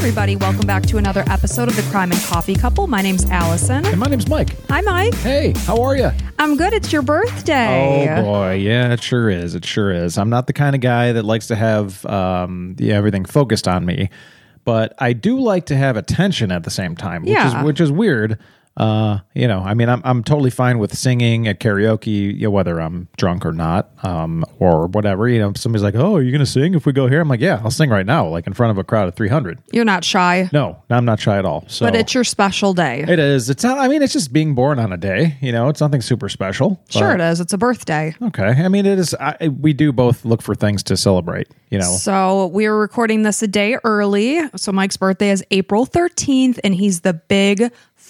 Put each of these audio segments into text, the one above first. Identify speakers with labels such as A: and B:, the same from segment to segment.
A: everybody. Welcome back to another episode of the Crime and Coffee Couple. My name's Allison.
B: And my name's Mike.
A: Hi, Mike.
B: Hey, how are you?
A: I'm good. It's your birthday.
B: Oh, boy. Yeah, it sure is. It sure is. I'm not the kind of guy that likes to have everything focused on me, but I do like to have attention at the same time, which is weird. I'm totally fine with singing at karaoke, whether I'm drunk or not, or whatever. If somebody's like, "Oh, are you going to sing if we go here?" I'm like, "Yeah, I'll sing right now, like in front of a crowd of 300."
A: You're not shy.
B: No, I'm not shy at all. So,
A: but it's your special day.
B: It is. It's not. I mean, it's just being born on a day. It's nothing super special.
A: Sure, it is. It's a birthday.
B: Okay. I mean, it is. We do both look for things to celebrate.
A: So we're recording this a day early. So Mike's birthday is April 13th, and he's the big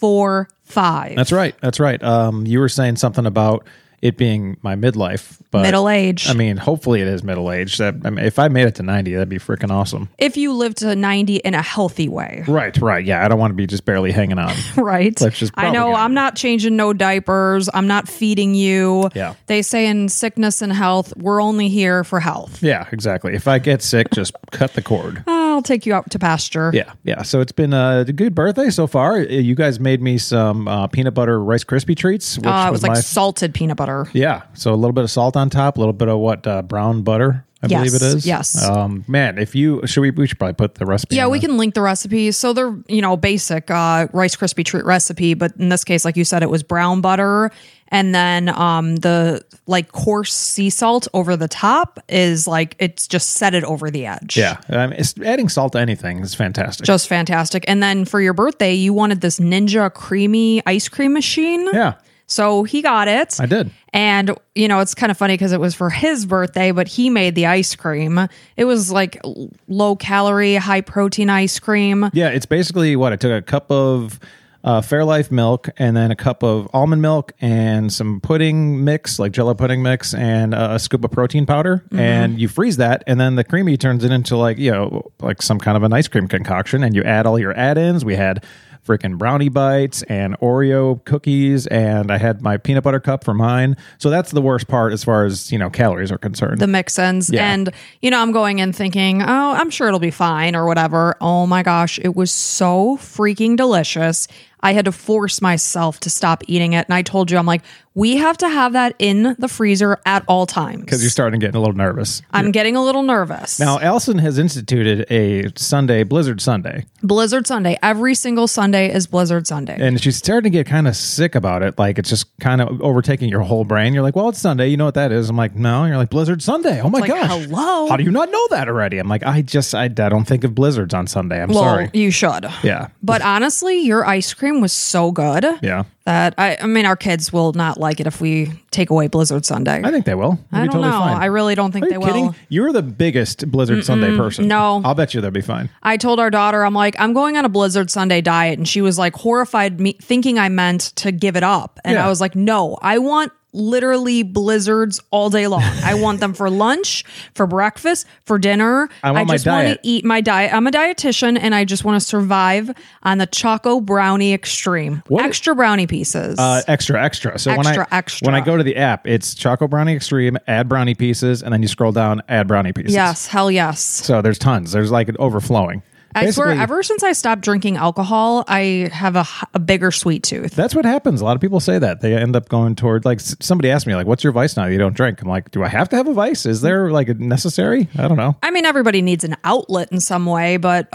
A: 4-5.
B: That's right. You were saying something about it being my midlife, but
A: middle age.
B: I mean, hopefully it is middle age. If I made it to 90, that'd be freaking awesome.
A: If you live to 90 in a healthy way.
B: Right. Yeah, I don't want to be just barely hanging on.
A: Right. I know I'm not changing no diapers. I'm not feeding you.
B: Yeah.
A: They say in sickness and health, we're only here for health.
B: Yeah, exactly. If I get sick, just cut the cord.
A: I'll take you out to pasture.
B: Yeah. So it's been a good birthday so far. You guys made me some peanut butter Rice Krispie treats. Which
A: it was like salted peanut butter.
B: Yeah. So a little bit of salt on top, a little bit of brown butter. I believe it is.
A: Yes.
B: Man, we should probably put the recipe.
A: Yeah, we can link the recipe. So they're, basic Rice Krispie treat recipe, but in this case, like you said, it was brown butter. And then the coarse sea salt over the top is it's just set it over the edge.
B: Yeah. Adding salt to anything is fantastic.
A: Just fantastic. And then for your birthday, you wanted this Ninja creamy ice cream machine.
B: Yeah.
A: So he got it.
B: I did.
A: And, it's kind of funny because it was for his birthday, but he made the ice cream. It was low calorie, high protein ice cream.
B: Yeah, it's basically I took a cup of Fairlife milk and then a cup of almond milk and some pudding mix, like Jell-O pudding mix, and a scoop of protein powder. Mm-hmm. And you freeze that, and then the creamy turns it into like some kind of an ice cream concoction, and you add all your add-ins. We had freaking brownie bites and Oreo cookies, and I had my peanut butter cup for mine. So that's the worst part as far as, calories are concerned.
A: The mix-ins. Yeah. And, I'm going in thinking, oh, I'm sure it'll be fine or whatever. Oh my gosh, it was so freaking delicious. I had to force myself to stop eating it. And I told you, I'm like, we have to have that in the freezer at all times.
B: Because you're starting to get a little nervous.
A: I'm getting a little nervous.
B: Now, Allison has instituted a Sunday, Blizzard Sunday.
A: Blizzard Sunday. Every single Sunday is Blizzard Sunday.
B: And she's starting to get kind of sick about it. Like, it's just kind of overtaking your whole brain. You're like, well, it's Sunday. You know what that is? I'm like, no. And you're like, Blizzard Sunday. Oh, my gosh.
A: Hello?
B: How do you not know that already? I'm like, I don't think of blizzards on Sunday. I'm sorry.
A: You should.
B: Yeah.
A: But honestly, your ice cream was so good.
B: Yeah.
A: That I mean, our kids will not like it if we take away Blizzard Sunday.
B: I think they will.
A: I don't know.
B: Fine.
A: I really don't think they
B: kidding?
A: will.
B: You're the biggest Blizzard Sunday person.
A: No.
B: I'll bet you they'll be fine.
A: I told our daughter, I'm like, I'm going on a Blizzard Sunday diet. And she was like horrified, me thinking I meant to give it up. And I was like, no, I want literally blizzards all day long. I want them for lunch, for breakfast, for dinner.
B: I just want
A: to eat my diet. I'm a dietitian and I just want to survive on the Choco Brownie Extreme. Extra brownie pieces.
B: Extra. So
A: extra.
B: when I go to the app, it's Choco Brownie Extreme, add brownie pieces, and then you scroll down, add brownie pieces.
A: Yes, hell yes.
B: So there's tons. There's an overflowing.
A: I swear, ever since I stopped drinking alcohol, I have a bigger sweet tooth.
B: That's what happens. A lot of people say that. They end up going toward, somebody asked me, what's your vice now? You don't drink. I'm like, do I have to have a vice? Is there, a necessary? I don't know.
A: I mean, everybody needs an outlet in some way, but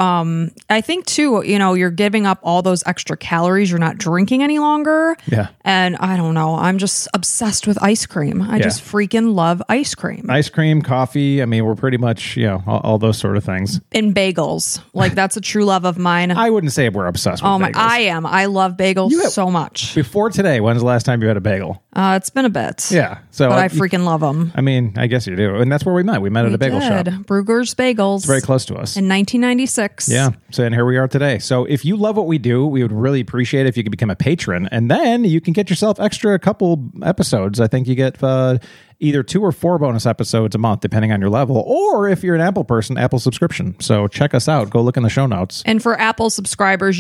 A: I think, too, you're giving up all those extra calories. You're not drinking any longer.
B: Yeah.
A: And I don't know. I'm just obsessed with ice cream. I just freaking love ice cream.
B: Ice cream, coffee. I mean, we're pretty much, all those sort of things.
A: And bagels. That's a true love of mine.
B: I wouldn't say we're obsessed with bagels.
A: I am. I love bagels so much.
B: Before today, when's the last time you had a bagel?
A: It's been a bit.
B: Yeah.
A: But I freaking love them.
B: I mean, I guess you do. And that's where we met. We met at a bagel shop.
A: Bruegger's Bagels.
B: It's very close to us.
A: In 1996.
B: Yeah. So, and here we are today. So if you love what we do, we would really appreciate it if you could become a patron. And then you can get yourself extra couple episodes. I think you get either 2 or 4 bonus episodes a month, depending on your level. Or if you're an Apple person, Apple subscription. So check us out. Go look in the show notes.
A: And for Apple subscribers, you get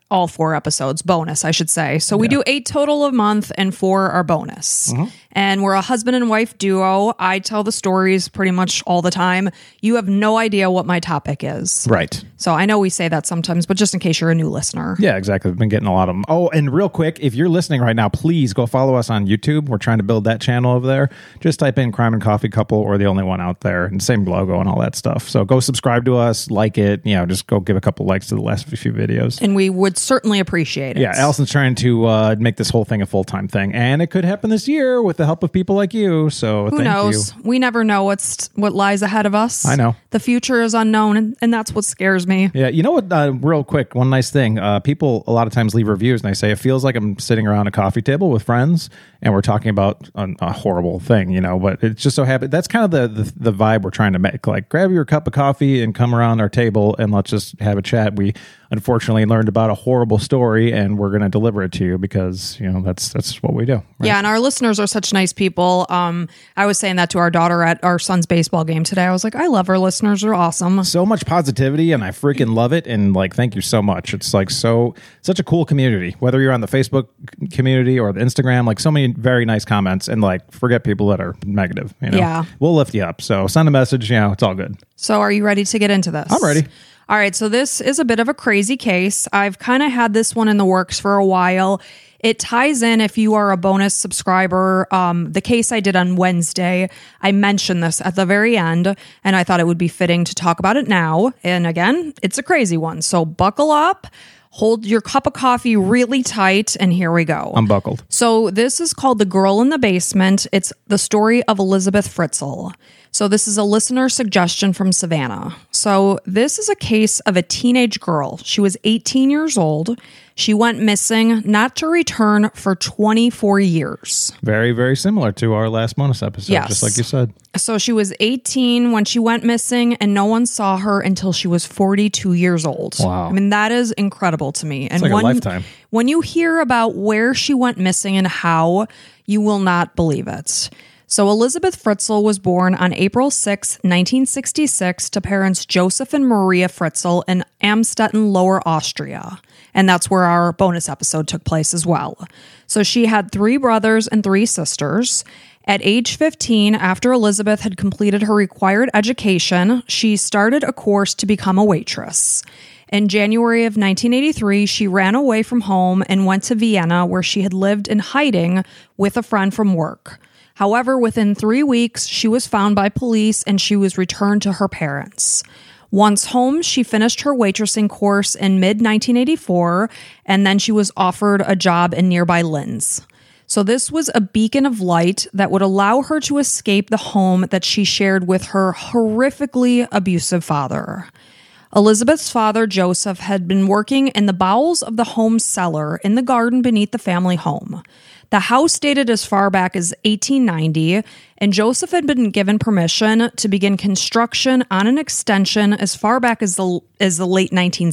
A: all 4 episodes, bonus, I should say. So we do 8 total a month and 4 are bonus. And we're a husband and wife duo. I tell the stories pretty much all the time. You have no idea what my topic is.
B: Right.
A: So I know we say that sometimes, but just in case you're a new listener.
B: Yeah, exactly. We've been getting a lot of them. Oh, and real quick, if you're listening right now, please go follow us on YouTube. We're trying to build that channel over there. Just type in Crime and Coffee Couple or The Only One Out There, and same logo and all that stuff. So go subscribe to us, like it, just go give a couple likes to the last few videos.
A: And we would certainly appreciate it.
B: Yeah, Allison's trying to make this whole thing a full-time thing, and it could happen this year with the help of people like you. So
A: who knows? We never know what lies ahead of us.
B: I know.
A: The future is unknown, and that's what scares me.
B: Yeah, you know what? Real quick, one nice thing. People a lot of times leave reviews, and they say it feels like I'm sitting around a coffee table with friends, and we're talking about a horrible thing, But it's just so happy. That's kind of the vibe we're trying to make. Like, grab your cup of coffee and come around our table, and let's just have a chat. We unfortunately learned about a horrible story, and we're going to deliver it to you because that's what we do. Right?
A: Yeah, and our listeners are such nice people. I was saying that to our daughter at our son's baseball game today. I was like, I love our listeners; they're awesome.
B: So much positivity, and I freaking love it. And thank you so much. It's like such a cool community. Whether you're on the Facebook community or the Instagram, so many very nice comments. And forget people that are negative.
A: Yeah,
B: we'll lift you up. So send a message. It's all good.
A: So, are you ready to get into this?
B: I'm ready.
A: All right, so this is a bit of a crazy case. I've kind of had this one in the works for a while. It ties in if you are a bonus subscriber. The case I did on Wednesday, I mentioned this at the very end, and I thought it would be fitting to talk about it now. And again, it's a crazy one. So buckle up, hold your cup of coffee really tight, and here we go.
B: I'm buckled.
A: So this is called The Girl in the Basement. It's the story of Elizabeth Fritzl. So this is a listener suggestion from Savannah. So this is a case of a teenage girl. She was 18 years old. She went missing, not to return for 24 years.
B: Very, very similar to our last bonus episode,
A: yes.
B: Just like you said.
A: So she was 18 when she went missing, and no one saw her until she was 42 years old.
B: Wow.
A: I mean, that is incredible to me.
B: It's like a lifetime.
A: When you hear about where she went missing and how, you will not believe it. So Elizabeth Fritzl was born on April 6, 1966 to parents Joseph and Maria Fritzl in Amstetten, Lower Austria. And that's where our bonus episode took place as well. So she had 3 brothers and 3 sisters. At age 15, after Elizabeth had completed her required education, she started a course to become a waitress. In January of 1983, she ran away from home and went to Vienna, where she had lived in hiding with a friend from work. However, within 3 weeks, she was found by police and she was returned to her parents. Once home, she finished her waitressing course in mid-1984, and then she was offered a job in nearby Linz. So this was a beacon of light that would allow her to escape the home that she shared with her horrifically abusive father. Elizabeth's father, Joseph, had been working in the bowels of the home cellar in the garden beneath the family home. The house dated as far back as 1890, and Joseph had been given permission to begin construction on an extension as far back as the late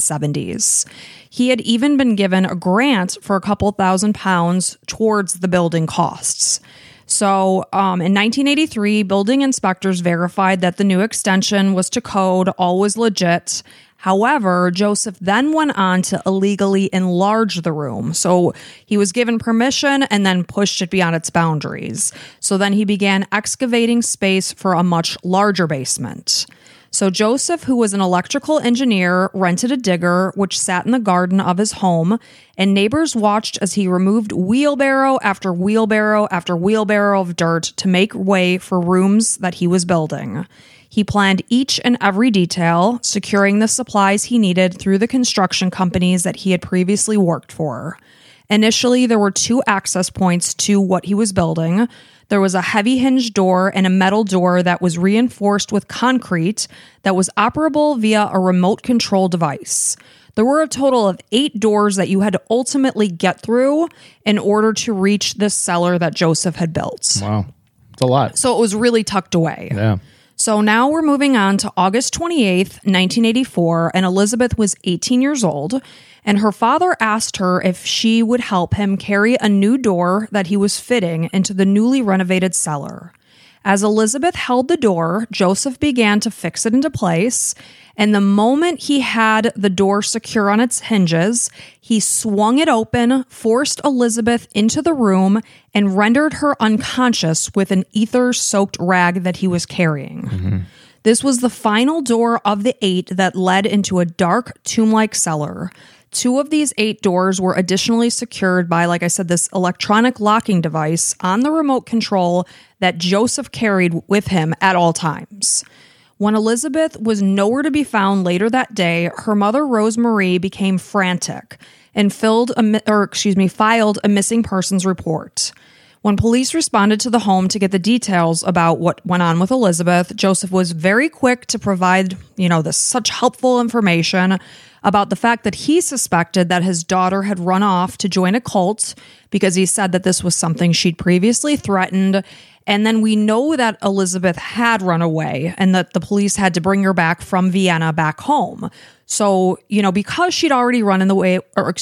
A: 1970s. He had even been given a grant for a couple £1,000 towards the building costs. So in 1983, building inspectors verified that the new extension was to code, all was legit. However, Joseph then went on to illegally enlarge the room. So he was given permission and then pushed it beyond its boundaries. So then he began excavating space for a much larger basement. So Joseph, who was an electrical engineer, rented a digger which sat in the garden of his home, and neighbors watched as he removed wheelbarrow after wheelbarrow after wheelbarrow of dirt to make way for rooms that he was building. He planned each and every detail, securing the supplies he needed through the construction companies that he had previously worked for. Initially, there were 2 access points to what he was building. There was a heavy hinge door and a metal door that was reinforced with concrete that was operable via a remote control device. There were a total of 8 doors that you had to ultimately get through in order to reach this cellar that Joseph had built.
B: Wow. It's a lot.
A: So it was really tucked away.
B: Yeah.
A: So now we're moving on to August 28th, 1984, and Elizabeth was 18 years old, and her father asked her if she would help him carry a new door that he was fitting into the newly renovated cellar. As Elizabeth held the door, Joseph began to fix it into place. And the moment he had the door secure on its hinges, he swung it open, forced Elizabeth into the room, and rendered her unconscious with an ether-soaked rag that he was carrying. Mm-hmm. This was the final door of the 8 that led into a dark, tomb-like cellar. 2 of these 8 doors were additionally secured by, like I said, this electronic locking device on the remote control that Joseph carried with him at all times. When Elizabeth was nowhere to be found later that day, her mother, Rosemarie, became frantic and filed a missing persons report. When police responded to the home to get the details about what went on with Elizabeth, Joseph was very quick to provide, this such helpful information about the fact that he suspected that his daughter had run off to join a cult because he said that this was something she'd previously threatened. And then we know that Elizabeth had run away and that the police had to bring her back from Vienna back home. So, because she'd already run away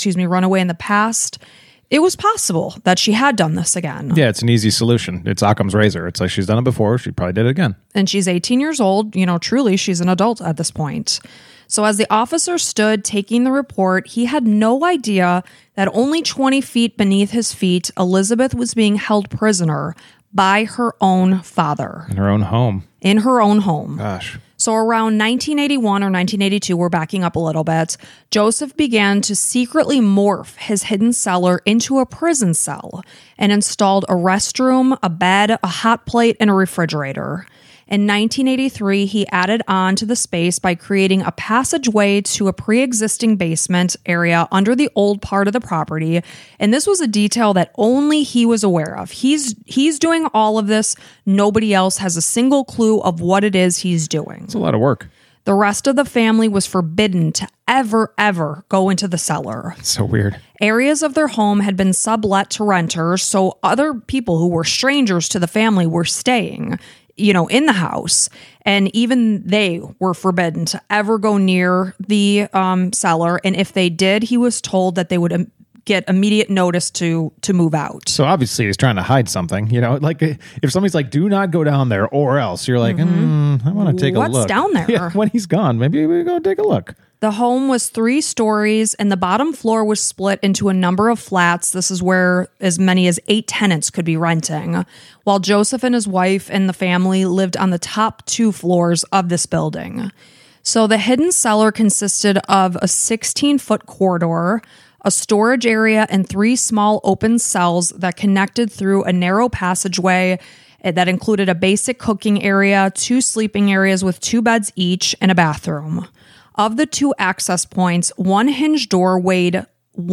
A: in the past, it was possible that she had done this again.
B: Yeah, it's an easy solution. It's Occam's razor. It's like she's done it before. She probably did it again.
A: And she's 18 years old. Truly, she's an adult at this point. So as the officer stood taking the report, he had no idea that only 20 feet beneath his feet, Elizabeth was being held prisoner by her own father.
B: In her own home.
A: In her own home.
B: Gosh.
A: So around 1981 or 1982, we're backing up a little bit, Joseph began to secretly morph his hidden cellar into a prison cell and installed a restroom, a bed, a hot plate, and a refrigerator. In 1983, he added on to the space by creating a passageway to a pre-existing basement area under the old part of the property. And this was a detail that only he was aware of. He's doing all of this. Nobody else has a single clue of what it is he's doing.
B: It's a lot of work.
A: The rest of the family was forbidden to ever go into the cellar.
B: It's so weird.
A: Areas of their home had been sublet to renters, so other people who were strangers to the family were staying in the house, and even they were forbidden to ever go near the cellar. And if they did, he was told that they would get immediate notice to move out.
B: So obviously he's trying to hide something, like if somebody's like, do not go down there or else, you're like, I want to take a look.
A: What's down there?
B: Yeah, when he's gone, maybe we go take a look.
A: The home was 3 stories, and the bottom floor was split into a number of flats. This is where as many as 8 tenants could be renting, while Joseph and his wife and the family lived on the top 2 floors of this building. So the hidden cellar consisted of a 16-foot corridor, a storage area, and 3 small open cells that connected through a narrow passageway that included a basic cooking area, 2 sleeping areas with 2 beds each, and a bathroom. Of the 2 access points, one hinge door weighed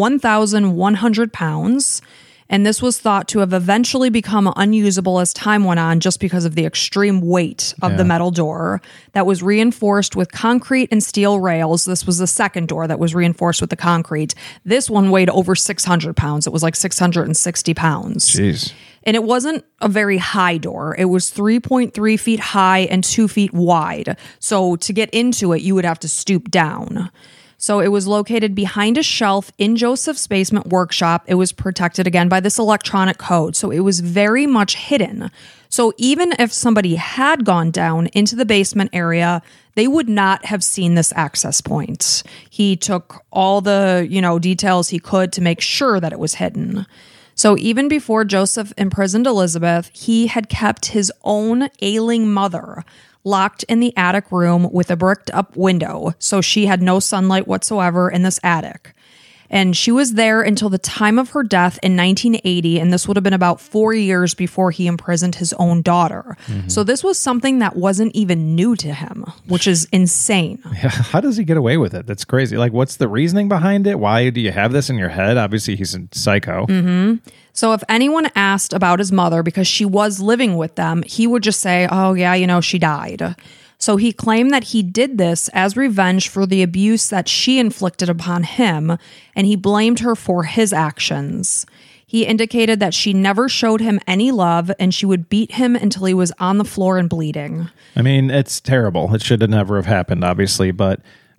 A: 1,100 pounds, and this was thought to have eventually become unusable as time went on just because of the extreme weight of the metal door that was reinforced with concrete and steel rails. This was the second door that was reinforced with the concrete. This one weighed over 600 pounds. It was like 660 pounds.
B: Jeez.
A: And it wasn't a very high door. It was 3.3 feet high and 2 feet wide. So to get into it, you would have to stoop down. So it was located behind a shelf in Joseph's basement workshop. It was protected again by this electronic code. So it was very much hidden. So even if somebody had gone down into the basement area, they would not have seen this access point. He took all the, details he could to make sure that it was hidden. So even before Joseph imprisoned Elizabeth, he had kept his own ailing mother locked in the attic room with a bricked up window, so she had no sunlight whatsoever in this attic. And she was there until the time of her death in 1980, and this would have been about 4 years before he imprisoned his own daughter. Mm-hmm. So this was something that wasn't even new to him, which is insane.
B: Yeah, how does he get away with it? That's crazy. Like, what's the reasoning behind it? Why do you have this in your head? Obviously, he's a psycho.
A: Mm-hmm. So if anyone asked about his mother, because she was living with them, he would just say, oh, yeah, she died. So he claimed that he did this as revenge for the abuse that she inflicted upon him, and he blamed her for his actions. He indicated that she never showed him any love, and she would beat him until he was on the floor and bleeding.
B: I mean, it's terrible. It should have never have happened, obviously, but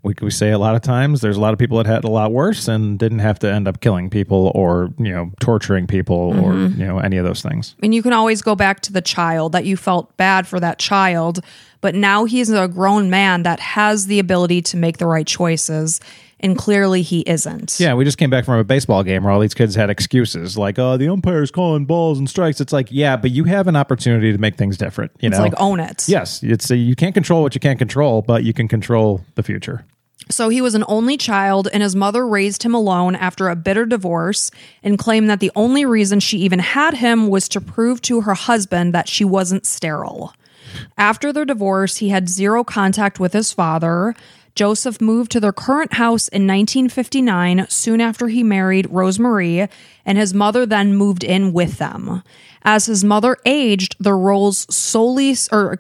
B: we say a lot of times there's a lot of people that had a lot worse and didn't have to end up killing people or, torturing people or, any of those things.
A: And you can always go back to the child, that you felt bad for that child, but now he's a grown man that has the ability to make the right choices. And clearly he isn't.
B: Yeah, we just came back from a baseball game where all these kids had excuses like, the umpire's calling balls and strikes. It's like, yeah, but you have an opportunity to make things different.
A: It's like, own it.
B: Yes, you can't control what you can't control, but you can control the future.
A: So he was an only child, and his mother raised him alone after a bitter divorce and claimed that the only reason she even had him was to prove to her husband that she wasn't sterile. After their divorce, he had zero contact with his father. Joseph moved to their current house in 1959, soon after he married Rosemarie, and his mother then moved in with them. As his mother aged, their roles slowly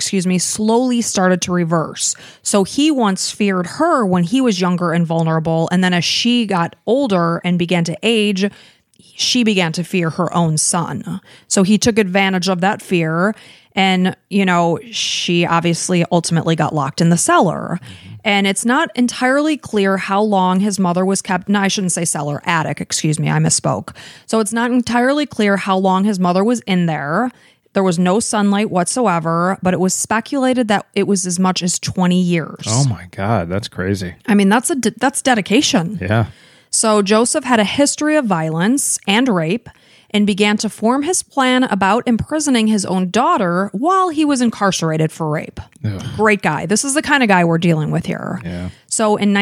A: started to reverse. So he once feared her when he was younger and vulnerable, and then as she got older and began to age, she began to fear her own son. So he took advantage of that fear, and, she obviously ultimately got locked in the cellar. And it's not entirely clear how long his mother was kept. No, I shouldn't say cellar, attic, excuse me, I misspoke. So it's not entirely clear how long his mother was in there. There was no sunlight whatsoever, but it was speculated that it was as much as 20 years.
B: Oh my God, that's crazy.
A: I mean, that's dedication.
B: Yeah.
A: So Joseph had a history of violence and rape and began to form his plan about imprisoning his own daughter while he was incarcerated for rape.
B: Ugh.
A: Great guy. This is the kind of guy we're dealing with here.
B: Yeah.
A: So in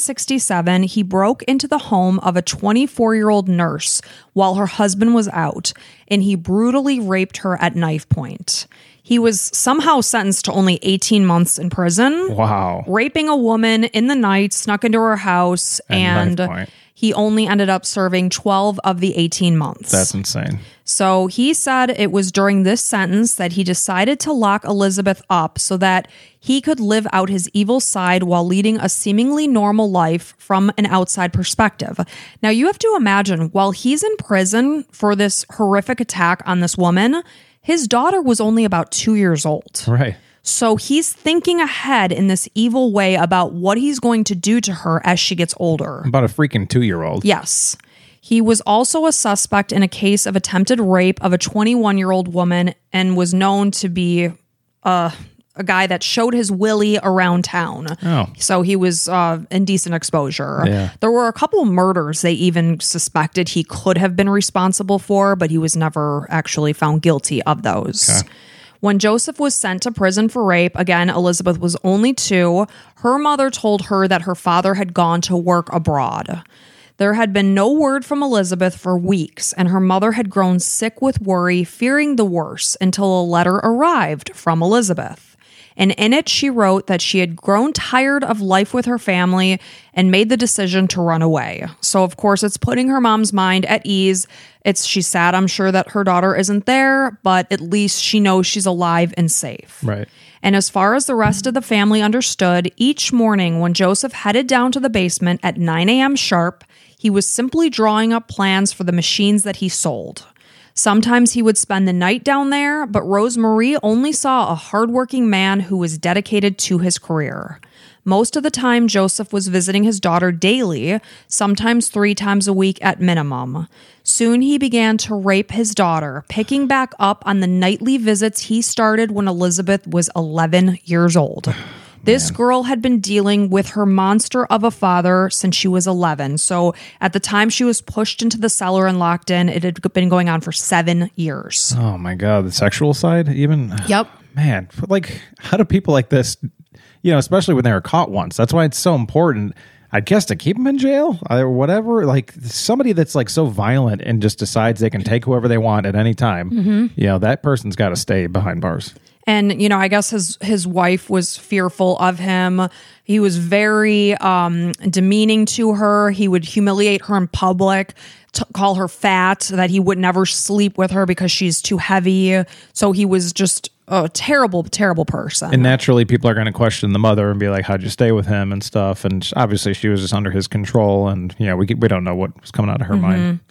A: 1967, he broke into the home of a 24-year-old nurse while her husband was out, and he brutally raped her at knife point. He was somehow sentenced to only 18 months in prison.
B: Wow.
A: Raping a woman in the night, snuck into her house, and he only ended up serving 12 of the 18 months.
B: That's insane.
A: So he said it was during this sentence that he decided to lock Elizabeth up so that he could live out his evil side while leading a seemingly normal life from an outside perspective. Now, you have to imagine, while he's in prison for this horrific attack on this woman, his daughter was only about 2 years old.
B: Right.
A: So he's thinking ahead in this evil way about what he's going to do to her as she gets older.
B: About a freaking 2-year-old.
A: Yes. He was also a suspect in a case of attempted rape of a 21-year-old woman and was known to be a guy that showed his willy around town.
B: Oh.
A: So he was indecent exposure.
B: Yeah.
A: There were a couple of murders they even suspected he could have been responsible for, but he was never actually found guilty of those.
B: Okay.
A: When Joseph was sent to prison for rape, again, Elizabeth was only 2. Her mother told her that her father had gone to work abroad. There had been no word from Elizabeth for weeks, and her mother had grown sick with worry, fearing the worst, until a letter arrived from Elizabeth. And in it, she wrote that she had grown tired of life with her family and made the decision to run away. So, of course, it's putting her mom's mind at ease. She's sad, I'm sure, that her daughter isn't there, but at least she knows she's alive and safe.
B: Right.
A: And as far as the rest of the family understood, each morning when Joseph headed down to the basement at 9 a.m. sharp, he was simply drawing up plans for the machines that he sold. Sometimes he would spend the night down there, but Rosemarie only saw a hardworking man who was dedicated to his career. Most of the time, Joseph was visiting his daughter daily, sometimes 3 times a week at minimum. Soon he began to rape his daughter, picking back up on the nightly visits he started when Elizabeth was 11 years old. This girl had been dealing with her monster of a father since she was 11. So at the time she was pushed into the cellar and locked in, it had been going on for 7 years.
B: Oh my God. The sexual side even?
A: Yep.
B: Man, like, how do people like this, especially when they were caught once? That's why it's so important, I guess, to keep them in jail or whatever. Like somebody that's like so violent and just decides they can take whoever they want at any time. Mm-hmm. That person's got to stay behind bars.
A: And, I guess his wife was fearful of him. He was very demeaning to her. He would humiliate her in public, call her fat, that he would never sleep with her because she's too heavy. So he was just a terrible, terrible person.
B: And naturally, people are going to question the mother and be like, how'd you stay with him and stuff? And obviously, she was just under his control. And, we don't know what was coming out of her mind.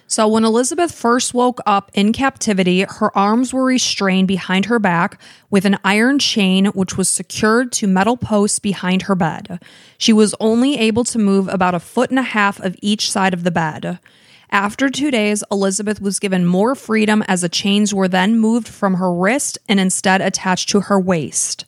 A: So when Elizabeth first woke up in captivity, her arms were restrained behind her back with an iron chain which was secured to metal posts behind her bed. She was only able to move about 1.5 feet of each side of the bed. After 2 days, Elizabeth was given more freedom as the chains were then moved from her wrist and instead attached to her waist.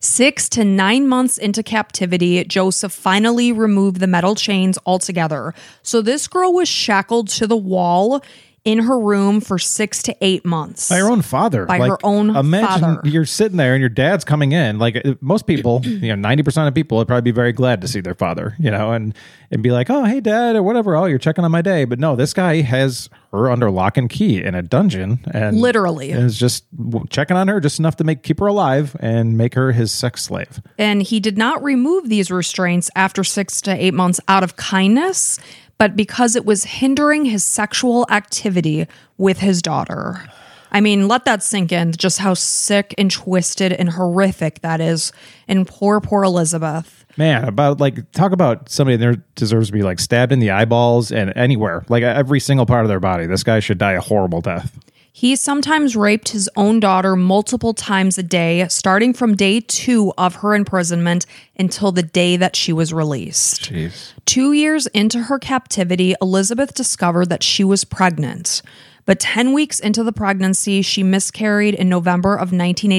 A: 6 to 9 months into captivity, Joseph finally removed the metal chains altogether. So this girl was shackled to the wall in her room for 6 to 8 months.
B: By her own father.
A: By her own
B: imagine
A: father.
B: You're sitting there and your dad's coming in. Like most people, 90% of people would probably be very glad to see their father, and be like, oh, hey, dad, or whatever. Oh, you're checking on my day. But no, this guy has her under lock and key in a dungeon. And
A: literally.
B: is just checking on her just enough to keep her alive and make her his sex slave.
A: And he did not remove these restraints after 6 to 8 months out of kindness, but because it was hindering his sexual activity with his daughter. I mean, let that sink in, just how sick and twisted and horrific that is. And poor Elizabeth.
B: Man, talk about somebody that deserves to be stabbed in the eyeballs and anywhere, every single part of their body. This guy should die a horrible death.
A: He sometimes raped his own daughter multiple times a day, starting from day 2 of her imprisonment until the day that she was released.
B: Jeez.
A: 2 years into her captivity, Elizabeth discovered that she was pregnant. But 10 weeks into the pregnancy, she miscarried in November of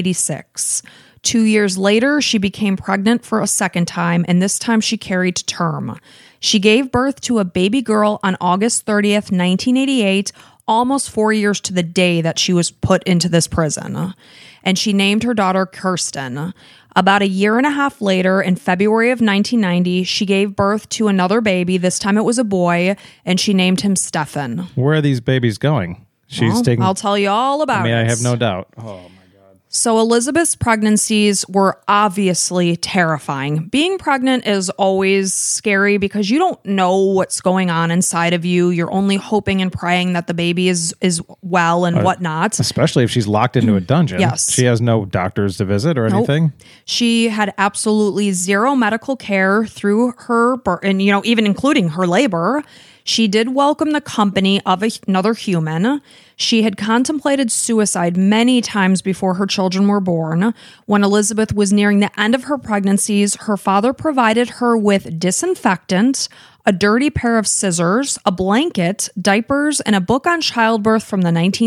A: 1986. 2 years later, she became pregnant for a second time, and this time she carried to term. She gave birth to a baby girl on August 30th, 1988, almost 4 years to the day that she was put into this prison. And she named her daughter Kirsten. About a year and a half later, in February of 1990, she gave birth to another baby. This time it was a boy, and she named him Stefan.
B: Where are these babies going?
A: I'll tell you all about it.
B: I have no doubt. Oh, my.
A: So Elizabeth's pregnancies were obviously terrifying. Being pregnant is always scary because you don't know what's going on inside of you. You're only hoping and praying that the baby is well and whatnot.
B: Especially if she's locked into a dungeon.
A: Yes.
B: She has no doctors to visit or anything.
A: She had absolutely zero medical care through her birth, and even including her labor. She did welcome the company of another human. She had contemplated suicide many times before her children were born. When Elizabeth was nearing the end of her pregnancies, her father provided her with disinfectant, a dirty pair of scissors, a blanket, diapers, and a book on childbirth from the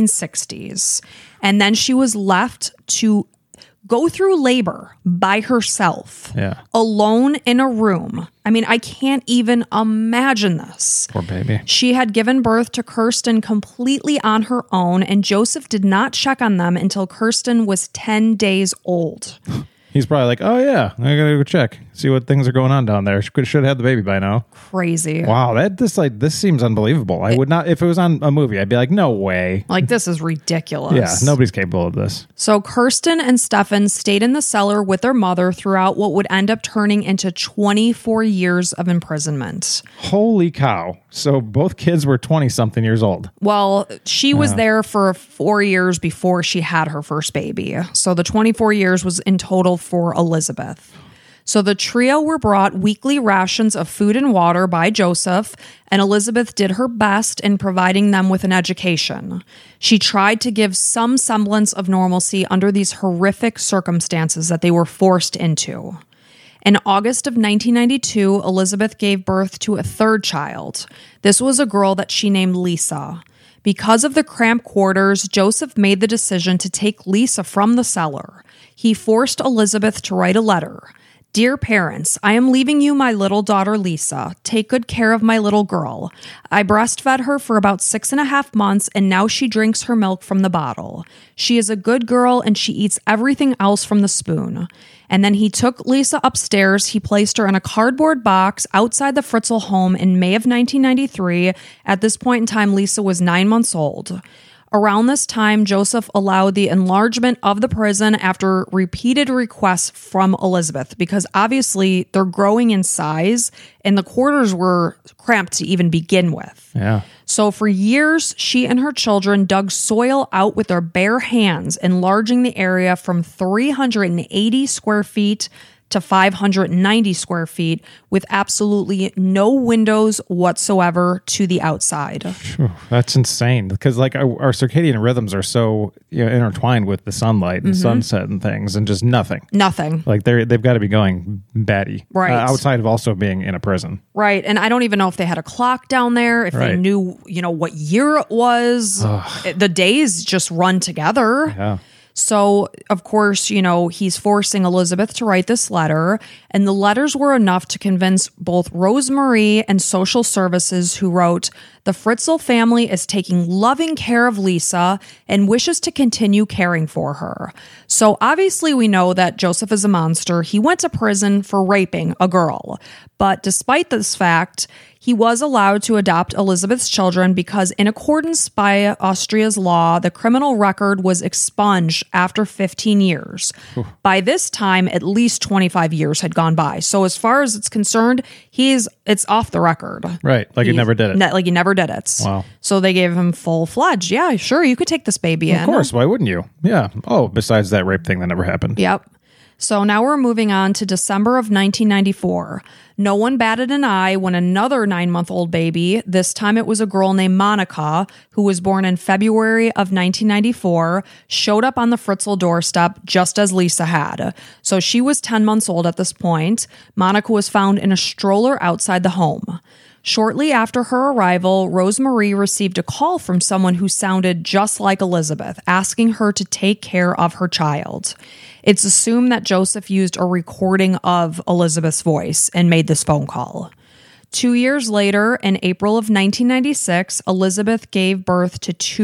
A: 1960s. And then she was left to go through labor by herself, alone in a room. I mean, I can't even imagine this.
B: Poor baby.
A: She had given birth to Kirsten completely on her own, and Joseph did not check on them until Kirsten was 10 days old.
B: He's probably like, oh, yeah, I gotta go check, see what things are going on down there. Should have had the baby by now.
A: Crazy.
B: Wow, this seems unbelievable. I would not, if it was on a movie, I'd be like, no way.
A: This is ridiculous.
B: Yeah, nobody's capable of this.
A: So Kirsten and Stefan stayed in the cellar with their mother throughout what would end up turning into 24 years of imprisonment.
B: Holy cow. So both kids were 20-something years old.
A: Well, she was there for 4 years before she had her first baby. So the 24 years was in total for Elizabeth. So the trio were brought weekly rations of food and water by Joseph, and Elizabeth did her best in providing them with an education. She tried to give some semblance of normalcy under these horrific circumstances that they were forced into. In August of 1992, Elizabeth gave birth to a third child. This was a girl that she named Lisa. Because of the cramped quarters, Joseph made the decision to take Lisa from the cellar. He forced Elizabeth to write a letter. Dear parents, I am leaving you my little daughter, Lisa. Take good care of my little girl. I breastfed her for about 6.5 months, and now she drinks her milk from the bottle. She is a good girl, and she eats everything else from the spoon. And then he took Lisa upstairs. He placed her in a cardboard box outside the Fritzl home in May of 1993. At this point in time, Lisa was 9 months old. Around this time, Joseph allowed the enlargement of the prison after repeated requests from Elizabeth, because obviously they're growing in size and the quarters were cramped to even begin with.
B: Yeah.
A: So for years, she and her children dug soil out with their bare hands, enlarging the area from 380 square feet to 590 square feet with absolutely no windows whatsoever to the outside.
B: Phew, that's insane because like our circadian rhythms are so intertwined with the sunlight and sunset and things, and just nothing. Like they've got to be going batty,
A: right?
B: Outside of also being in a prison,
A: right? And I don't even know if they had a clock down there, if they knew, what year it was. The days just run together.
B: Yeah.
A: So, of course, he's forcing Elizabeth to write this letter, and the letters were enough to convince both Rosemarie and social services, who wrote, "The Fritzl family is taking loving care of Lisa and wishes to continue caring for her." So, obviously, we know that Joseph is a monster. He went to prison for raping a girl. But despite this fact, he was allowed to adopt Elizabeth's children because, in accordance by Austria's law, the criminal record was expunged after 15 years. Ooh. By this time, at least 25 years had gone by. So as far as it's concerned, it's off the record.
B: Right. Like he never did it.
A: Like he never did it.
B: Wow.
A: So they gave him full-fledged. Yeah, sure, you could take this baby in.
B: Of course. Why wouldn't you? Yeah. Oh, besides that rape thing that never happened.
A: Yep. So now we're moving on to December of 1994. No one batted an eye when another 9-month-old baby, this time it was a girl named Monica, who was born in February of 1994, showed up on the Fritzl doorstep just as Lisa had. So she was 10 months old at this point. Monica was found in a stroller outside the home. Shortly after her arrival, Rosemarie received a call from someone who sounded just like Elizabeth, asking her to take care of her child. It's assumed that Joseph used a recording of Elizabeth's voice and made this phone call. 2 years later, in April of 1996, Elizabeth gave birth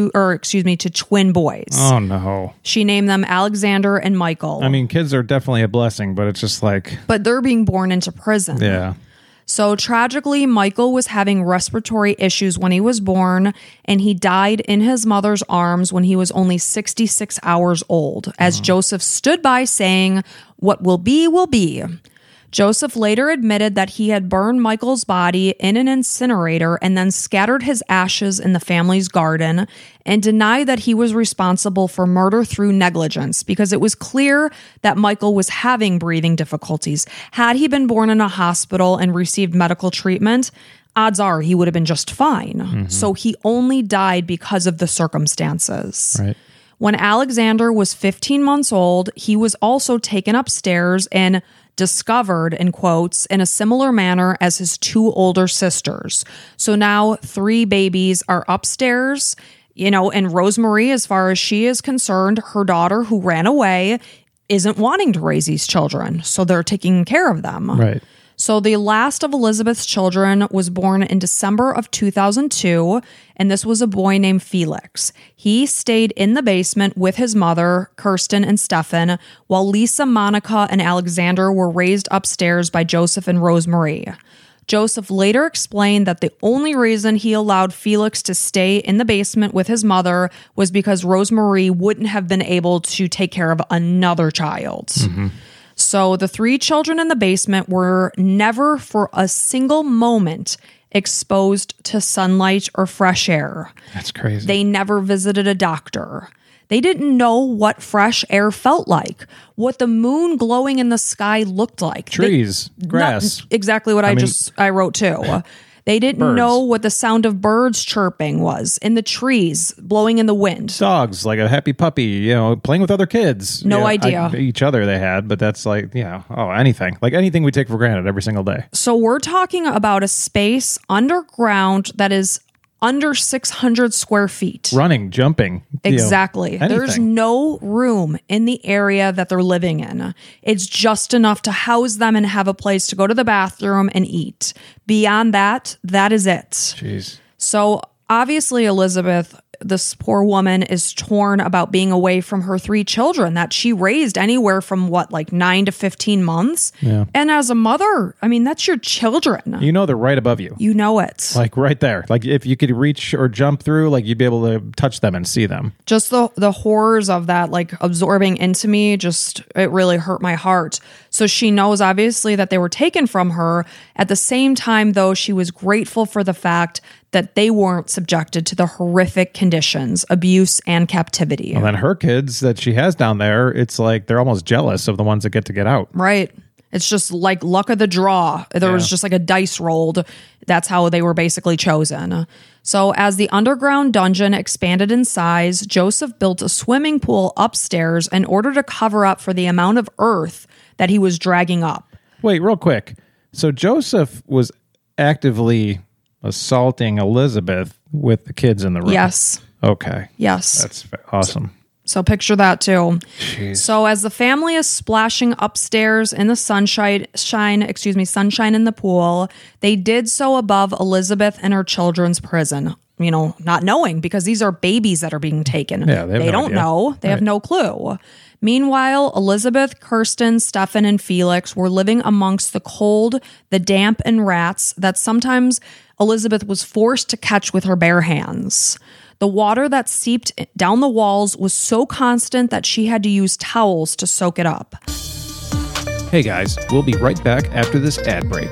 A: to twin boys.
B: Oh, no.
A: She named them Alexander and Michael.
B: I mean, kids are definitely a blessing, but it's just like...
A: But they're being born into prison.
B: Yeah.
A: So tragically, Michael was having respiratory issues when he was born, and he died in his mother's arms when he was only 66 hours old, as Joseph stood by saying, "What will be, will be." Joseph later admitted that he had burned Michael's body in an incinerator and then scattered his ashes in the family's garden, and denied that he was responsible for murder through negligence because it was clear that Michael was having breathing difficulties. Had he been born in a hospital and received medical treatment, odds are he would have been just fine. Mm-hmm. So he only died because of the circumstances.
B: Right.
A: When Alexander was 15 months old, he was also taken upstairs and discovered, in quotes, in a similar manner as his two older sisters. So now 3 babies are upstairs, and Rosemarie, as far as she is concerned, her daughter who ran away, isn't wanting to raise these children. So they're taking care of them.
B: Right.
A: So the last of Elizabeth's children was born in December of 2002, and this was a boy named Felix. He stayed in the basement with his mother, Kirsten and Stefan, while Lisa, Monica, and Alexander were raised upstairs by Joseph and Rosemarie. Joseph later explained that the only reason he allowed Felix to stay in the basement with his mother was because Rosemarie wouldn't have been able to take care of another child. Mm-hmm. So the 3 children in the basement were never for a single moment exposed to sunlight or fresh air.
B: That's crazy.
A: They never visited a doctor. They didn't know what fresh air felt like, what the moon glowing in the sky looked like.
B: Trees, grass.
A: Exactly what I wrote too. They didn't know what the sound of birds chirping was in the trees, blowing in the wind.
B: Dogs, like a happy puppy, playing with other kids.
A: No idea.
B: Each other they had, but that's like, anything. Like anything we take for granted every single day.
A: So we're talking about a space underground that is under 600 square feet.
B: Running, jumping.
A: Exactly. There's no room in the area that they're living in. It's just enough to house them and have a place to go to the bathroom and eat. Beyond that, that is it.
B: Jeez.
A: So obviously, Elizabeth, this poor woman, is torn about being away from her 3 children that she raised anywhere from 9 to 15 months.
B: Yeah.
A: And as a mother, I mean, that's your children.
B: They're right above you.
A: You know it.
B: Like right there. Like if you could reach or jump through, like you'd be able to touch them and see them.
A: Just the horrors of that, absorbing into me, it really hurt my heart. So she knows obviously that they were taken from her. At the same time, though, she was grateful for the fact that they weren't subjected to the horrific conditions, abuse, and captivity.
B: Well, then her kids that she has down there, it's like they're almost jealous of the ones that get out.
A: Right. It's just like luck of the draw. There was just like a dice rolled. That's how they were basically chosen. So as the underground dungeon expanded in size, Joseph built a swimming pool upstairs in order to cover up for the amount of earth that he was dragging up.
B: Wait, real quick. So Joseph was actively assaulting Elizabeth with the kids in the room.
A: Yes.
B: Okay.
A: Yes.
B: That's awesome.
A: So picture that too.
B: Jeez.
A: So as the family is splashing upstairs in the sunshine in the pool, they did so above Elizabeth and her children's prison. You know, not knowing, because these are babies that are being taken.
B: Yeah,
A: they don't
B: idea.
A: know. They have no clue. Meanwhile, Elizabeth, Kirsten, Stefan, and Felix were living amongst the cold, the damp, and rats that sometimes Elizabeth was forced to catch with her bare hands. The water that seeped down the walls was so constant that she had to use towels to soak it up.
B: Hey guys, we'll be right back after this ad break.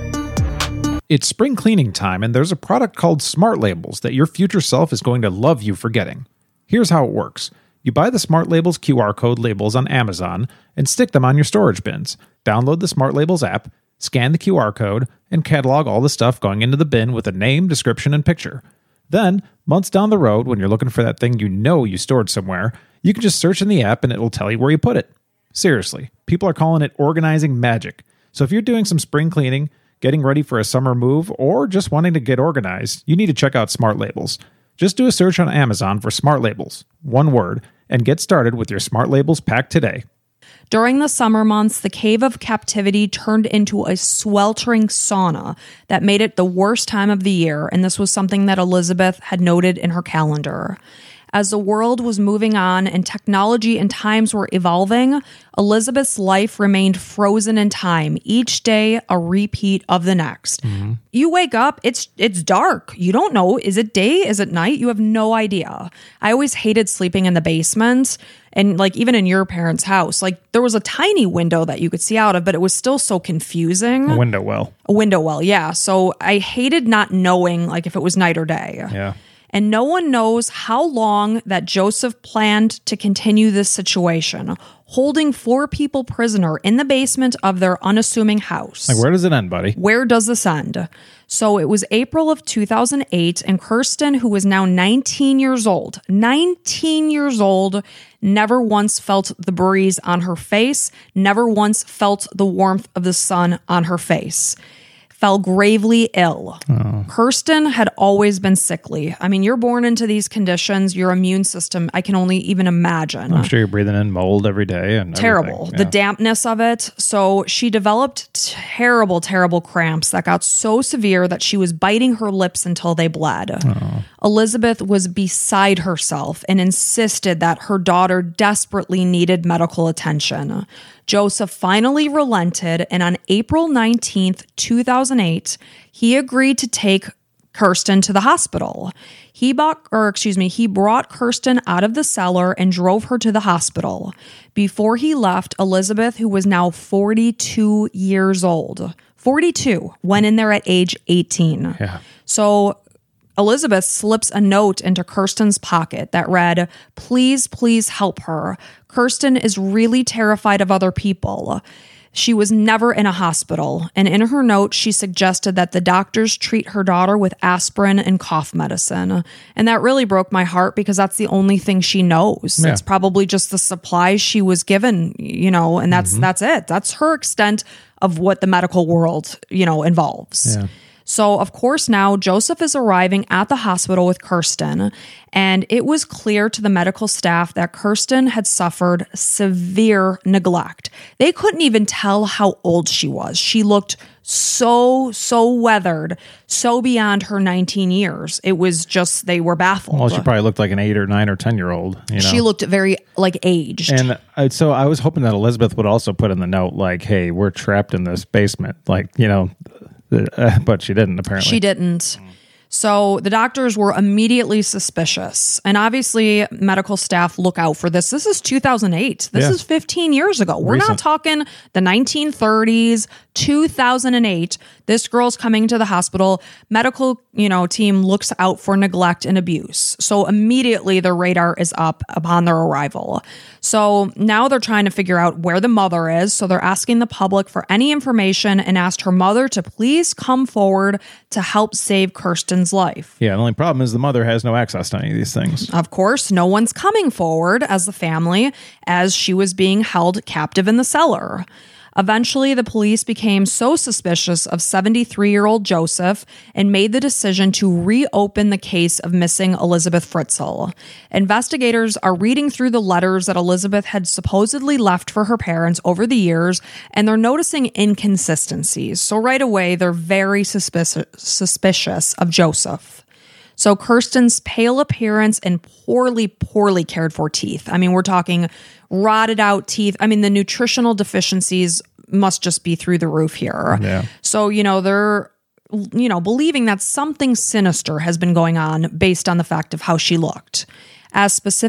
B: It's spring cleaning time, and there's a product called Smart Labels that your future self is going to love you for getting. Here's how it works. You buy the Smart Labels QR code labels on Amazon and stick them on your storage bins. Download the Smart Labels app, scan the QR code, and catalog all the stuff going into the bin with a name, description, and picture. Then, months down the road, when you're looking for that thing you stored somewhere, you can just search in the app and it will tell you where you put it. Seriously, people are calling it organizing magic. So if you're doing some spring cleaning, getting ready for a summer move, or just wanting to get organized, you need to check out Smart Labels. Just do a search on Amazon for Smart Labels, one word, and get started with your Smart Labels pack today.
A: During the summer months, the Cave of Captivity turned into a sweltering sauna that made it the worst time of the year, and this was something that Elizabeth had noted in her calendar. As the world was moving on and technology and times were evolving, Elizabeth's life remained frozen in time, each day a repeat of the next. Mm-hmm. You wake up, it's dark. You don't know, is it day, is it night? You have no idea. I always hated sleeping in the basement, and like even in your parents' house, like there was a tiny window that you could see out of, but it was still so confusing.
B: A window well,
A: yeah. So I hated not knowing like if it was night or day.
B: Yeah.
A: And no one knows how long that Joseph planned to continue this situation, holding 4 people prisoner in the basement of their unassuming house.
B: Like, where does it end, buddy?
A: Where does this end? So it was April of 2008, and Kirsten, who was now 19 years old, never once felt the breeze on her face, never once felt the warmth of the sun on her face. Fell gravely ill. Oh. Kirsten had always been sickly. I mean, you're born into these conditions, your immune system, I can only even imagine.
B: I'm sure you're breathing in mold every day. And
A: terrible. Yeah. The dampness of it. So she developed terrible, terrible cramps that got so severe that she was biting her lips until they bled. Oh. Elizabeth was beside herself and insisted that her daughter desperately needed medical attention. Joseph finally relented, and on April 19th, 2008, he agreed to take Kirsten to the hospital. He brought Kirsten out of the cellar and drove her to the hospital. Before he left, Elizabeth, who was now 42 years old, 42, went in there at age 18.
B: Yeah.
A: So Elizabeth slips a note into Kirsten's pocket that read, "Please, please help her. Kirsten is really terrified of other people." She was never in a hospital, and in her note, she suggested that the doctors treat her daughter with aspirin and cough medicine. And that really broke my heart because that's the only thing she knows. Yeah. It's probably just the supplies she was given, and that's it. That's her extent of what the medical world, involves.
B: Yeah.
A: So, of course, now Joseph is arriving at the hospital with Kirsten, and it was clear to the medical staff that Kirsten had suffered severe neglect. They couldn't even tell how old she was. She looked so weathered, so beyond her 19 years. It was just, they were baffled.
B: Well, she probably looked like an 8 or 9 or 10-year-old.
A: She looked very, aged.
B: And so I was hoping that Elizabeth would also put in the note, like, hey, we're trapped in this basement. Like, but she didn't, apparently.
A: She didn't. So the doctors were immediately suspicious. And obviously, medical staff look out for this. This is 2008. This is 15 years ago. We're not talking the 1930s, 2008. This girl's coming to the hospital. Medical, team looks out for neglect and abuse. So immediately their radar is up upon their arrival. So now they're trying to figure out where the mother is. So they're asking the public for any information and asked her mother to please come forward to help save Kirsten's life.
B: Yeah, the only problem is the mother has no access to any of these things.
A: Of course, no one's coming forward as the family, as she was being held captive in the cellar. Eventually, the police became so suspicious of 73-year-old Joseph and made the decision to reopen the case of missing Elizabeth Fritzl. Investigators are reading through the letters that Elizabeth had supposedly left for her parents over the years, and they're noticing inconsistencies. So right away, they're very suspicious of Joseph. So Kirsten's pale appearance and poorly cared for teeth. I mean, we're talking rotted out teeth. I mean, the nutritional deficiencies must just be through the roof here.
B: Yeah.
A: So, they're, believing that something sinister has been going on based on the fact of how she looked. A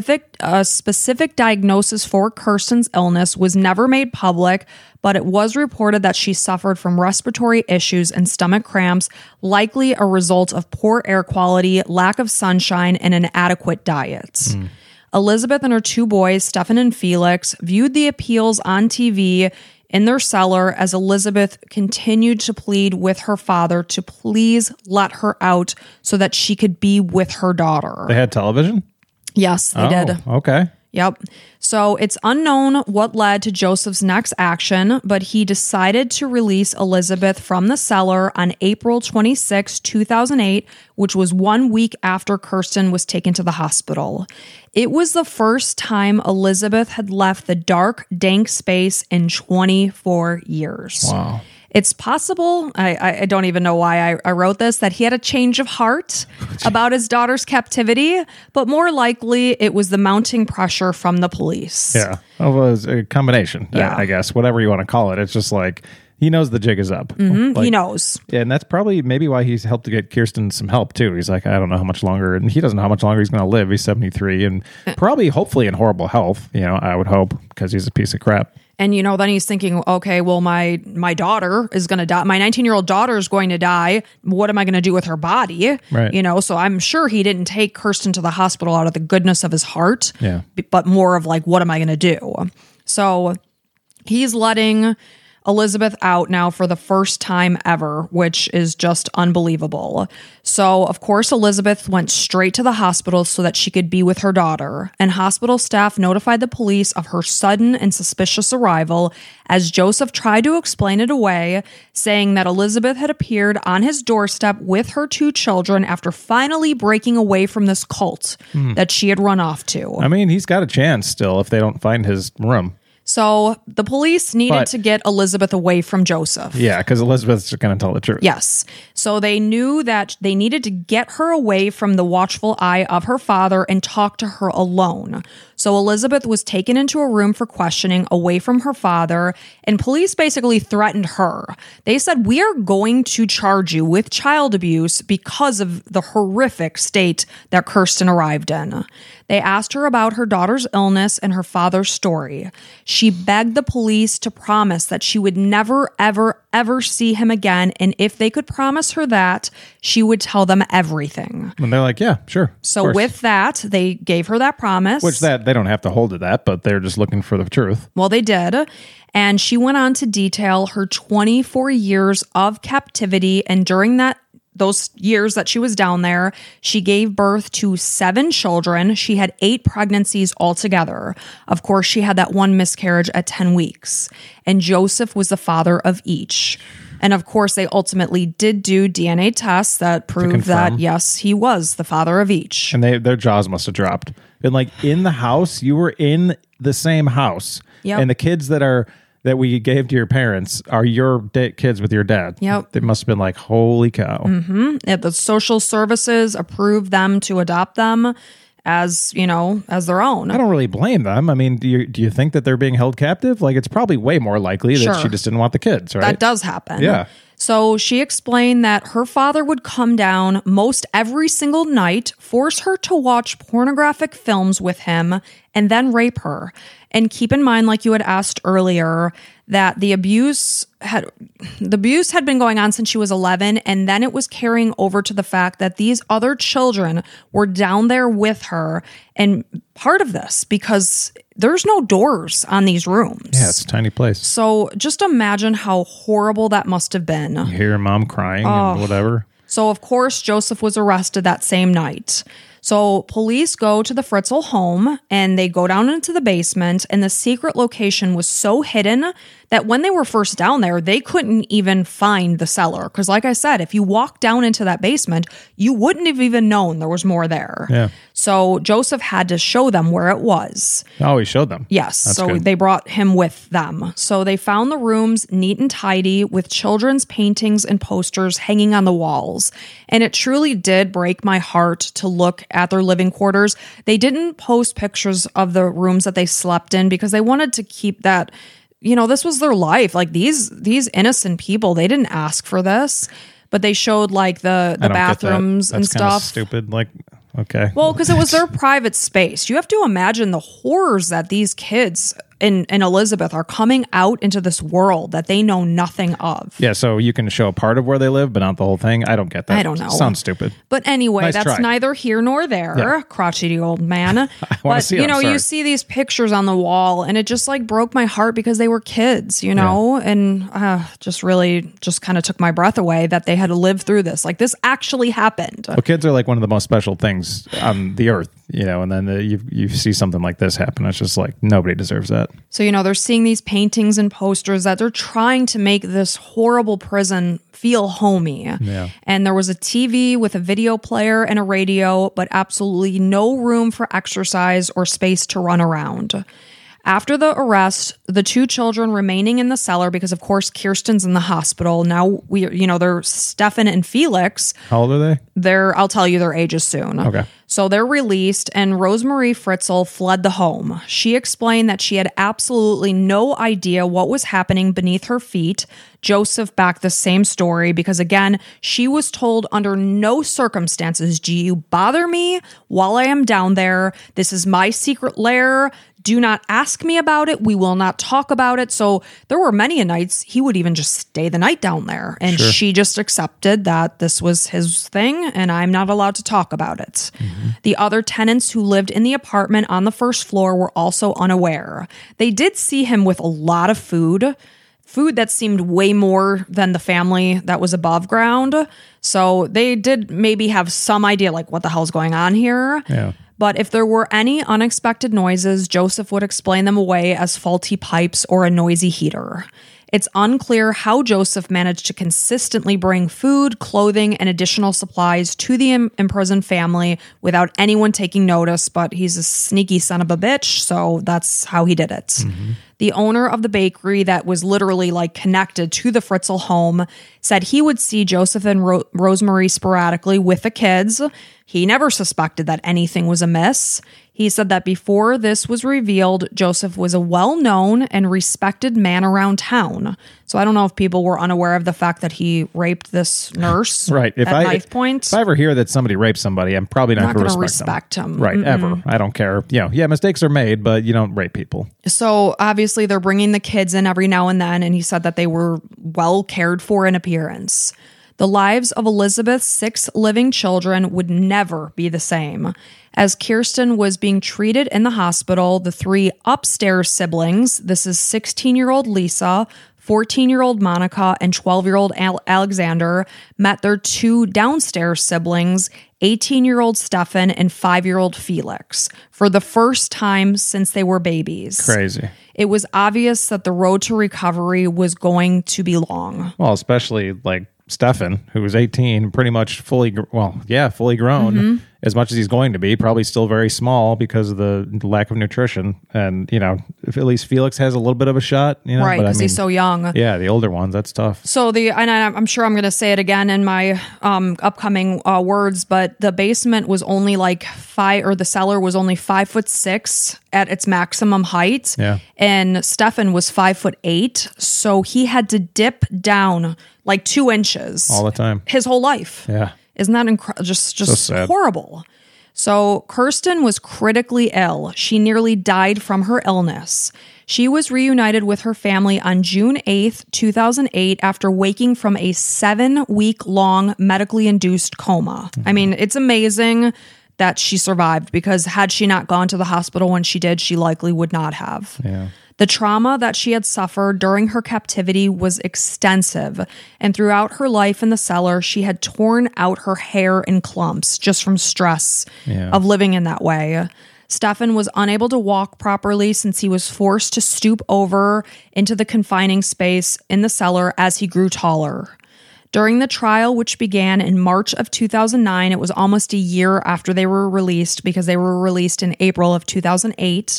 A: specific diagnosis for Kirsten's illness was never made public, but it was reported that she suffered from respiratory issues and stomach cramps, likely a result of poor air quality, lack of sunshine, and inadequate diets. Elizabeth and her two boys, Stefan and Felix, viewed the appeals on TV in their cellar as Elizabeth continued to plead with her father to please let her out so that she could be with her daughter.
B: They had television?
A: Yes, they did.
B: Okay.
A: Yep. So it's unknown what led to Joseph's next action, but he decided to release Elizabeth from the cellar on April 26, 2008, which was 1 week after Kirsten was taken to the hospital. It was the first time Elizabeth had left the dark, dank space in 24 years.
B: Wow.
A: It's possible, I don't even know why I wrote this, that he had a change of heart about his daughter's captivity, but more likely it was the mounting pressure from the police.
B: Yeah. It was a combination,
A: Yeah.
B: I guess, whatever you want to call it. It's just like, he knows the jig is up.
A: He knows.
B: And that's probably maybe why he's helped to get Kirsten some help, too. He's like, I don't know how much longer. And he doesn't know how much longer he's going to live. He's 73 and probably, hopefully, in horrible health, I would hope, because he's a piece of crap.
A: And, then he's thinking, okay, well, my daughter is going to die. My 19-year-old daughter is going to die. What am I going to do with her body?
B: Right.
A: So I'm sure he didn't take Kirsten to the hospital out of the goodness of his heart,
B: Yeah.
A: but more of like, what am I going to do? So he's letting Elizabeth out now for the first time ever, which is just unbelievable. So, of course, Elizabeth went straight to the hospital so that she could be with her daughter, and hospital staff notified the police of her sudden and suspicious arrival as Joseph tried to explain it away, saying that Elizabeth had appeared on his doorstep with her two children after finally breaking away from this cult that she had run off to.
B: I mean, he's got a chance still if they don't find his room.
A: So the police needed to get Elizabeth away from Joseph.
B: Yeah, because Elizabeth's going to tell the truth.
A: Yes. So they knew that they needed to get her away from the watchful eye of her father and talk to her alone. So Elizabeth was taken into a room for questioning away from her father, and police basically threatened her. They said, "We are going to charge you with child abuse because of the horrific state that Kirsten arrived in." They asked her about her daughter's illness and her father's story. She begged the police to promise that she would never, ever, ever see him again, and if they could promise her that, she would tell them everything.
B: And they're like, yeah, sure.
A: So with that, they gave her that promise.
B: Which that they don't have to hold to that, but they're just looking for the truth.
A: Well, they did. And she went on to detail her 24 years of captivity, and during those years that she was down there, she gave birth to 7 children. She had 8 pregnancies altogether. Of course, she had that one miscarriage at 10 weeks. And Joseph was the father of each. And of course, they ultimately did do DNA tests that proved that, yes, he was the father of each.
B: And their jaws must have dropped. And like in the house, you were in the same house.
A: Yep.
B: And the kids that we gave to your parents are your kids with your dad.
A: Yep.
B: They must have been like, holy cow.
A: Mm-hmm. The social services approved them to adopt them as their own.
B: I don't really blame them. I mean, do you think that they're being held captive? Like, it's probably way more likely that she just didn't want the kids, right?
A: That does happen.
B: Yeah.
A: So she explained that her father would come down most every single night, force her to watch pornographic films with him, and then rape her. And keep in mind, like you had asked earlier, that the abuse had been going on since she was 11, and then it was carrying over to the fact that these other children were down there with her. And part of this, because there's no doors on these rooms.
B: Yeah, it's a tiny place.
A: So just imagine how horrible that must have been.
B: You hear your mom crying and whatever.
A: So, of course, Joseph was arrested that same night. So police go to the Fritzl home and they go down into the basement, and the secret location was so hidden that when they were first down there, they couldn't even find the cellar. Because like I said, if you walk down into that basement, you wouldn't have even known there was more there.
B: Yeah.
A: So Joseph had to show them where it was.
B: Oh, he showed them.
A: Yes.
B: That's
A: so
B: good.
A: they brought him with them. So they found the rooms neat and tidy with children's paintings and posters hanging on the walls. And it truly did break my heart to look at their living quarters. They didn't post pictures of the rooms that they slept in because they wanted to keep that, you know, this was their life. Like these innocent people, they didn't ask for this, but they showed like the
B: I don't get that.
A: bathrooms and
B: That's kinda
A: stuff.
B: stupid. Like, okay.
A: Well, because it was their private space. You have to imagine the horrors that these kids and Elizabeth are coming out into this world that they know nothing of.
B: Yeah, so you can show a part of where they live, but not the whole thing. I don't get that.
A: I don't know.
B: Sounds stupid.
A: But anyway,
B: Nice
A: that's
B: try.
A: neither here nor there,
B: Yeah.
A: crotchety old man.
B: wanna
A: But
B: see it,
A: you know,
B: I'm sorry.
A: you see these pictures on the wall, and it just like broke my heart because they were kids, you know, and just really just kind of took my breath away that they had to live through this. Like this actually happened.
B: Well, kids are like one of the most special things on the earth, you know, and then you see something like this happen. It's just like nobody deserves that.
A: So, you know, they're seeing these paintings and posters that they're trying to make this horrible prison feel homey.
B: Yeah.
A: And there was a TV with a video player and a radio, but absolutely no room for exercise or space to run around. After the arrest, the two children remaining in the cellar, because of course Kirsten's in the hospital. Now they're Stefan and Felix.
B: How old are they?
A: I'll tell you their ages soon.
B: Okay.
A: So they're released, and Rosemarie Fritzl fled the home. She explained that she had absolutely no idea what was happening beneath her feet. Joseph backed the same story because, again, she was told under no circumstances, do you bother me while I am down there? This is my secret lair. Do not ask me about it. We will not talk about it. So there were many nights he would even just stay the night down there. And
B: Sure.
A: she just accepted that this was his thing and I'm not allowed to talk about it. Mm-hmm. The other tenants who lived in the apartment on the first floor were also unaware. They did see him with a lot of food that seemed way more than the family that was above ground. So they did maybe have some idea like what the hell's going on here.
B: Yeah.
A: But if there were any unexpected noises, Joseph would explain them away as faulty pipes or a noisy heater. It's unclear how Joseph managed to consistently bring food, clothing, and additional supplies to the imprisoned family without anyone taking notice, but he's a sneaky son of a bitch, so that's how he did it. Mm-hmm. The owner of the bakery that was literally like connected to the Fritzl home said he would see Joseph and Rosemarie sporadically with the kids. He never suspected that anything was amiss. He said that before this was revealed, Joseph was a well-known and respected man around town. So I don't know if people were unaware of the fact that he raped this nurse
B: Right.
A: at knife point.
B: If I ever hear that somebody raped somebody, I'm probably not going to
A: respect him.
B: Right. Mm-mm. Ever. I don't care. You know, yeah, mistakes are made, but you don't rape people.
A: So obviously they're bringing the kids in every now and then, and he said that they were well cared for in appearance. The lives of Elizabeth's 6 living children would never be the same. As Kirsten was being treated in the hospital, the 3 upstairs siblings, this is 16-year-old Lisa, 14-year-old Monica, and 12-year-old Alexander, met their 2 downstairs siblings, 18-year-old Stefan and 5-year-old Felix, for the first time since they were babies.
B: Crazy.
A: It was obvious that the road to recovery was going to be long.
B: Well, especially like Stefan, who was 18, pretty much fully grown.
A: Mm-hmm.
B: as much as he's going to be, probably still very small because of the lack of nutrition. And, if at least Felix has a little bit of a shot,
A: right, because he's so young.
B: Yeah, the older ones, that's tough.
A: So and I'm sure I'm going to say it again in my upcoming words, but the basement was only the cellar was only 5'6" at its maximum height.
B: Yeah.
A: And Stefan was 5'8", so he had to dip down 2 inches
B: all the time,
A: his whole life.
B: Yeah.
A: Isn't that just
B: so
A: horrible? So Kirsten was critically ill. She nearly died from her illness. She was reunited with her family on June 8th, 2008, after waking from a 7-week-long medically induced coma. I mean, it's amazing that she survived, because had she not gone to the hospital when she did, she likely would not have.
B: Yeah.
A: The trauma that she had suffered during her captivity was extensive, and throughout her life in the cellar, she had torn out her hair in clumps just from stress of living in that way. Stefan was unable to walk properly since he was forced to stoop over into the confining space in the cellar as he grew taller. During the trial, which began in March of 2009, it was almost a year after they were released, because they were released in April of 2008.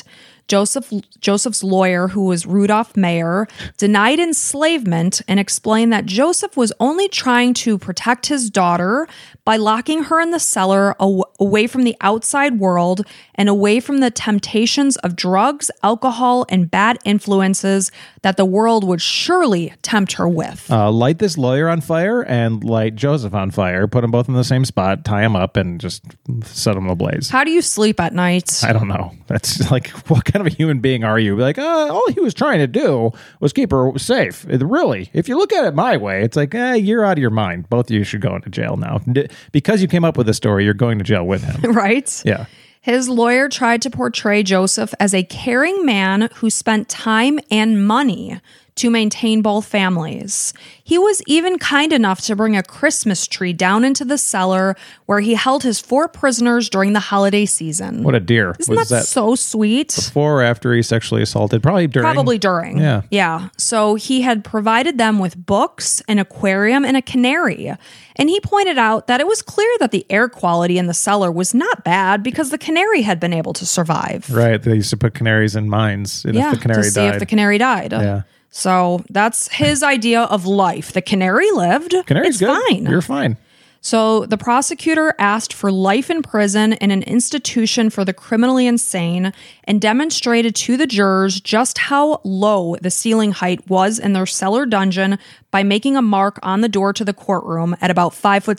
A: Joseph's lawyer, who was Rudolph Mayer, denied enslavement and explained that Joseph was only trying to protect his daughter by locking her in the cellar away from the outside world and away from the temptations of drugs, alcohol, and bad influences that the world would surely tempt her with.
B: Light this lawyer on fire and light Joseph on fire. Put them both in the same spot, tie them up, and just set them ablaze.
A: How do you sleep at night?
B: I don't know. That's what kind of a human being are you? All he was trying to do was keep her safe. Really, if you look at it my way, it's you're out of your mind. Both of you should go into jail now. Because you came up with a story, you're going to jail with him.
A: Right?
B: Yeah.
A: His lawyer tried to portray Joseph as a caring man who spent time and money to maintain both families. He was even kind enough to bring a Christmas tree down into the cellar where he held his 4 prisoners during the holiday season.
B: What a dear.
A: Isn't that so sweet?
B: Before or after he sexually assaulted? Probably during.
A: Probably during.
B: Yeah.
A: Yeah. So he had provided them with books, an aquarium, and a canary. And he pointed out that it was clear that the air quality in the cellar was not bad because the canary had been able to survive.
B: Right. They used to put canaries in mines if the canary
A: to see
B: died.
A: if the canary died.
B: Yeah.
A: So that's his idea of life. The canary lived.
B: Canary's good.
A: Fine.
B: You're fine.
A: So the prosecutor asked for life in prison in an institution for the criminally insane and demonstrated to the jurors just how low the ceiling height was in their cellar dungeon by making a mark on the door to the courtroom at about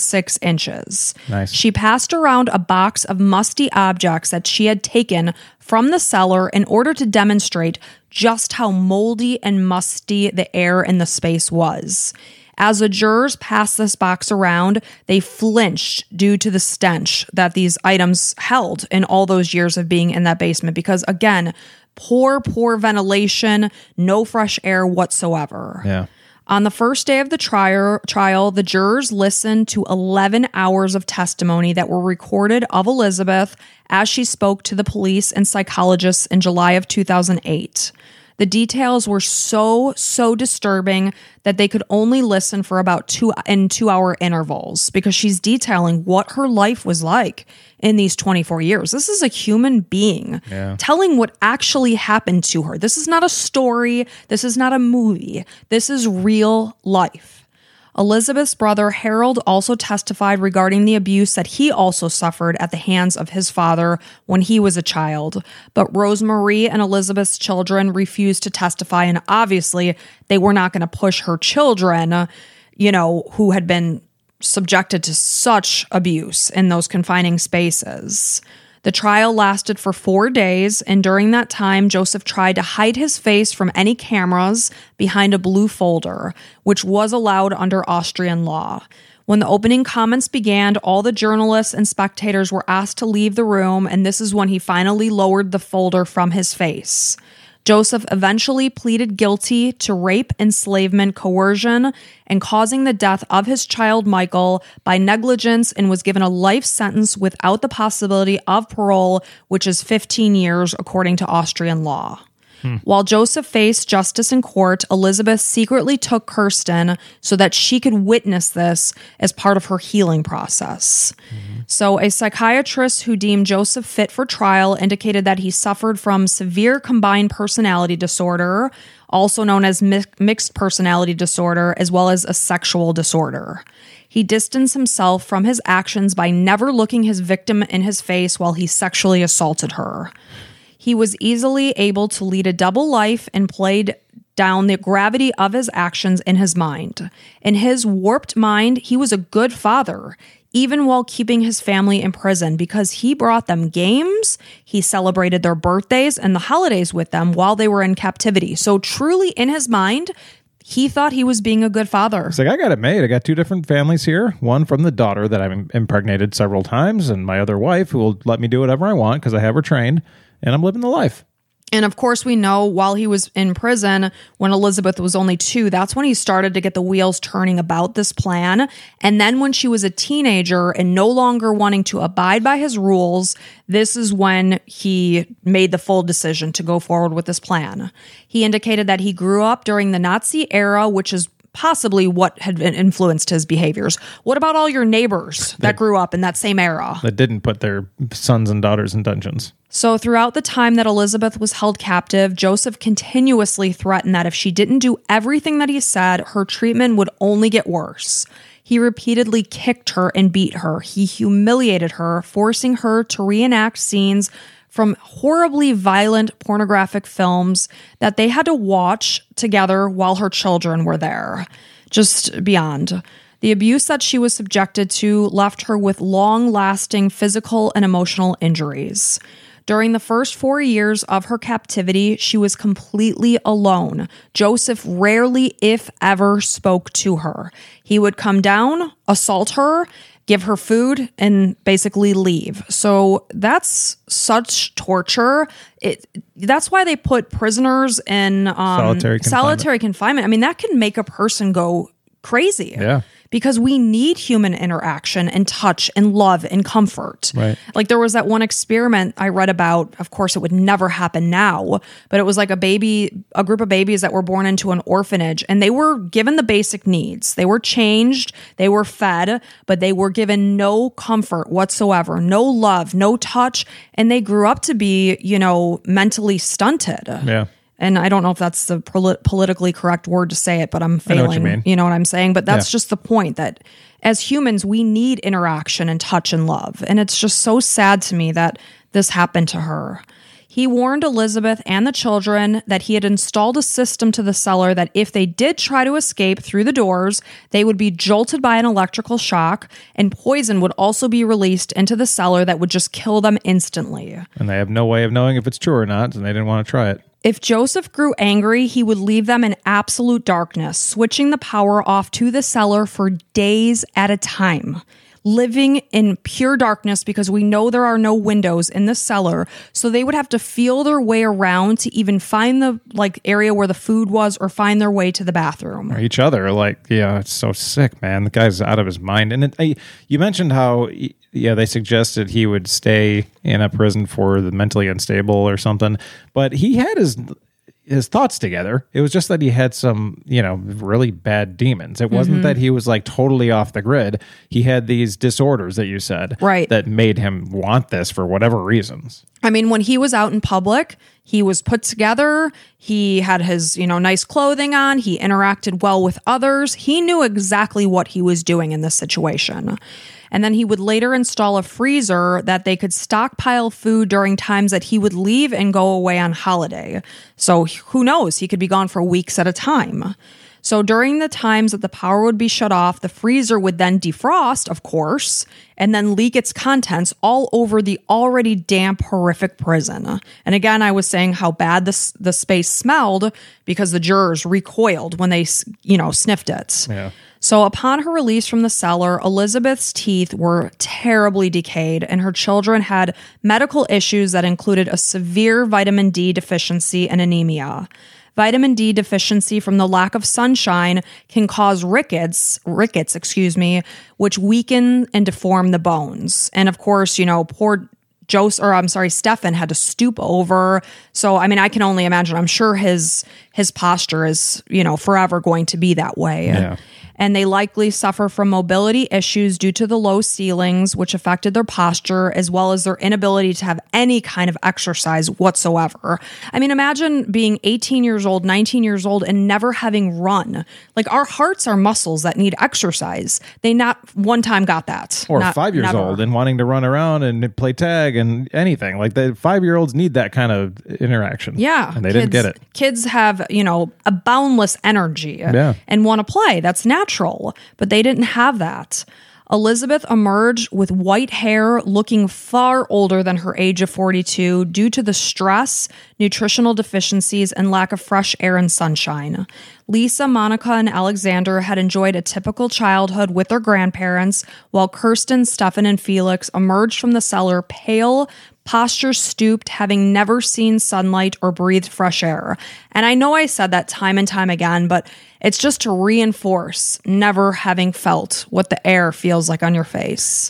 A: 5'6".
B: Nice.
A: She passed around a box of musty objects that she had taken from the cellar in order to demonstrate just how moldy and musty the air in the space was. As the jurors passed this box around, they flinched due to the stench that these items held in all those years of being in that basement. Because again, poor ventilation, no fresh air whatsoever.
B: Yeah.
A: On the first day of the trial, the jurors listened to 11 hours of testimony that were recorded of Elizabeth as she spoke to the police and psychologists in July of 2008. The details were so disturbing that they could only listen for about 2-hour intervals because she's detailing what her life was like in these 24 years. This is a human being telling what actually happened to her. This is not a story. This is not a movie. This is real life. Elizabeth's brother Harold also testified regarding the abuse that he also suffered at the hands of his father when he was a child. But Rosemarie and Elizabeth's children refused to testify, and obviously they were not going to push her children, who had been subjected to such abuse in those confining spaces. The trial lasted for 4 days, and during that time, Joseph tried to hide his face from any cameras behind a blue folder, which was allowed under Austrian law. When the opening comments began, all the journalists and spectators were asked to leave the room, and this is when he finally lowered the folder from his face. Joseph eventually pleaded guilty to rape, enslavement, coercion, and causing the death of his child Michael by negligence, and was given a life sentence without the possibility of parole, which is 15 years according to Austrian law. While Joseph faced justice in court, Elizabeth secretly took Kirsten so that she could witness this as part of her healing process. So a psychiatrist who deemed Joseph fit for trial indicated that he suffered from severe combined personality disorder, also known as mixed personality disorder, as well as a sexual disorder. He distanced himself from his actions by never looking his victim in his face while he sexually assaulted her. He was easily able to lead a double life and played down the gravity of his actions in his mind. In his warped mind, he was a good father, even while keeping his family in prison, because he brought them games, he celebrated their birthdays and the holidays with them while they were in captivity. So truly in his mind, he thought he was being a good father.
B: It's like, I got it made. I got 2 different families here. One from the daughter that I've impregnated several times, and my other wife who will let me do whatever I want because I have her trained, and I'm living the life.
A: And of course, we know while he was in prison, when Elizabeth was only 2, that's when he started to get the wheels turning about this plan. And then when she was a teenager and no longer wanting to abide by his rules, this is when he made the full decision to go forward with this plan. He indicated that he grew up during the Nazi era, which is possibly what had influenced his behaviors. What about all your neighbors that grew up in that same era?
B: That didn't put their sons and daughters in dungeons.
A: So throughout the time that Elizabeth was held captive, Joseph continuously threatened that if she didn't do everything that he said, her treatment would only get worse. He repeatedly kicked her and beat her. He humiliated her, forcing her to reenact scenes from horribly violent pornographic films that they had to watch together while her children were there. Just beyond. The abuse that she was subjected to left her with long-lasting physical and emotional injuries. During the first 4 years of her captivity, she was completely alone. Joseph rarely, if ever, spoke to her. He would come down, assault her, give her food, and basically leave. So that's such torture. That's why they put prisoners in solitary confinement. I mean, that can make a person go crazy.
B: Yeah.
A: Because we need human interaction and touch and love and comfort.
B: Right.
A: Like there was that one experiment I read about. Of course, it would never happen now, but it was like a group of babies that were born into an orphanage, and they were given the basic needs. They were changed, they were fed, but they were given no comfort whatsoever, no love, no touch, and they grew up to be, mentally stunted.
B: Yeah.
A: And I don't know if that's the politically correct word to say it, but I'm failing.
B: I know what you mean.
A: You know what I'm saying? But that's just the point, that as humans, we need interaction and touch and love. And it's just so sad to me that this happened to her. He warned Elizabeth and the children that he had installed a system to the cellar that if they did try to escape through the doors, they would be jolted by an electrical shock, and poison would also be released into the cellar that would just kill them instantly.
B: And they have no way of knowing if it's true or not, and they didn't want to try it.
A: If Joseph grew angry, he would leave them in absolute darkness, switching the power off to the cellar for days at a time, living in pure darkness because we know there are no windows in the cellar. So they would have to feel their way around to even find the area where the food was or find their way to the bathroom.
B: Or each other. It's so sick, man. The guy's out of his mind. And you mentioned how, they suggested he would stay in a prison for the mentally unstable or something, but he had his thoughts together. It was just that he had some, really bad demons. It wasn't that he was totally off the grid. He had these disorders that you said,
A: right,
B: that made him want this for whatever reasons.
A: I mean, when he was out in public, he was put together. He had his, nice clothing on. He interacted well with others. He knew exactly what he was doing in this situation. And then he would later install a freezer that they could stockpile food during times that he would leave and go away on holiday. So who knows? He could be gone for weeks at a time. So during the times that the power would be shut off, the freezer would then defrost, of course, and then leak its contents all over the already damp, horrific prison. And again, I was saying how bad the space smelled because the jurors recoiled when they, sniffed it.
B: Yeah.
A: So upon her release from the cellar, Elizabeth's teeth were terribly decayed, and her children had medical issues that included a severe vitamin D deficiency and anemia. Vitamin D deficiency from the lack of sunshine can cause rickets, which weaken and deform the bones. And of course, poor Stefan had to stoop over. So, I mean, I can only imagine. I'm sure his posture is, forever going to be that way.
B: Yeah.
A: And they likely suffer from mobility issues due to the low ceilings, which affected their posture, as well as their inability to have any kind of exercise whatsoever. I mean, imagine being 18 years old, 19 years old, and never having run. Like, our hearts are muscles that need exercise. They not one time got that.
B: Or 5 years
A: never.
B: old and wanting to run around and play tag and anything. Like, the 5-year-olds need that kind of interaction.
A: Yeah.
B: And they didn't get it.
A: Kids have, a boundless energy and want to play. That's natural, but they didn't have that. Elizabeth emerged with white hair, looking far older than her age of 42 due to the stress, nutritional deficiencies, and lack of fresh air and sunshine. Lisa, Monica, and Alexander had enjoyed a typical childhood with their grandparents, while Kirsten, Stefan, and Felix emerged from the cellar pale, posture stooped, having never seen sunlight or breathed fresh air. And I know I said that time and time again, but it's just to reinforce never having felt what the air feels like on your face.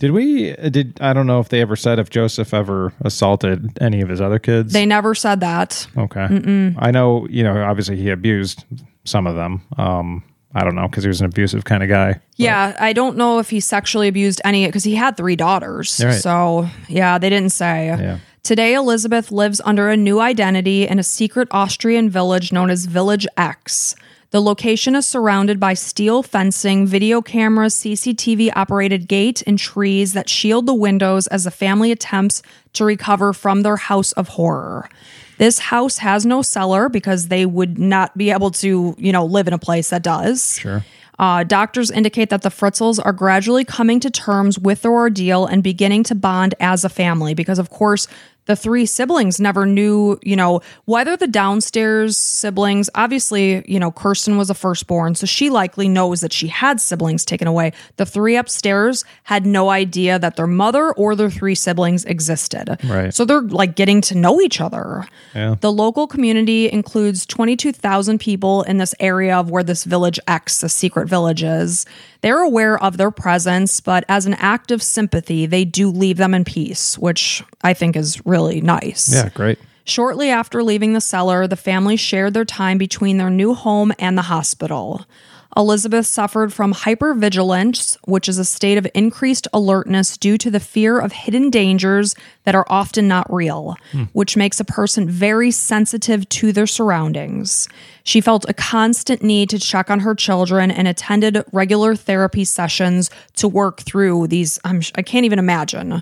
B: I don't know if they ever said if Joseph ever assaulted any of his other kids.
A: They never said that.
B: Okay. I know, obviously he abused some of them. I don't know, because he was an abusive kind of guy.
A: Yeah, I don't know if he sexually abused any, because he had 3 daughters.
B: Right.
A: So, yeah, they didn't say.
B: Yeah.
A: Today, Elizabeth lives under a new identity in a secret Austrian village known as Village X. The location is surrounded by steel fencing, video cameras, CCTV-operated gate, and trees that shield the windows as the family attempts to recover from their house of horror. This house has no cellar because they would not be able to, live in a place that does.
B: Sure.
A: Doctors indicate that the Fritzels are gradually coming to terms with their ordeal and beginning to bond as a family because, of course, the 3 siblings never knew, whether the downstairs siblings, obviously, Kirsten was a firstborn, so she likely knows that she had siblings taken away. The 3 upstairs had no idea that their mother or their 3 siblings existed.
B: Right.
A: So they're like getting to know each other.
B: Yeah.
A: The local community includes 22,000 people in this area of where this Village X, the secret village, is. They're aware of their presence, but as an act of sympathy, they do leave them in peace, which I think is really nice.
B: Yeah, great.
A: Shortly after leaving the cellar, the family shared their time between their new home and the hospital. Elizabeth suffered from hypervigilance, which is a state of increased alertness due to the fear of hidden dangers that are often not real, which makes a person very sensitive to their surroundings. She felt a constant need to check on her children and attended regular therapy sessions to work through these. I can't even imagine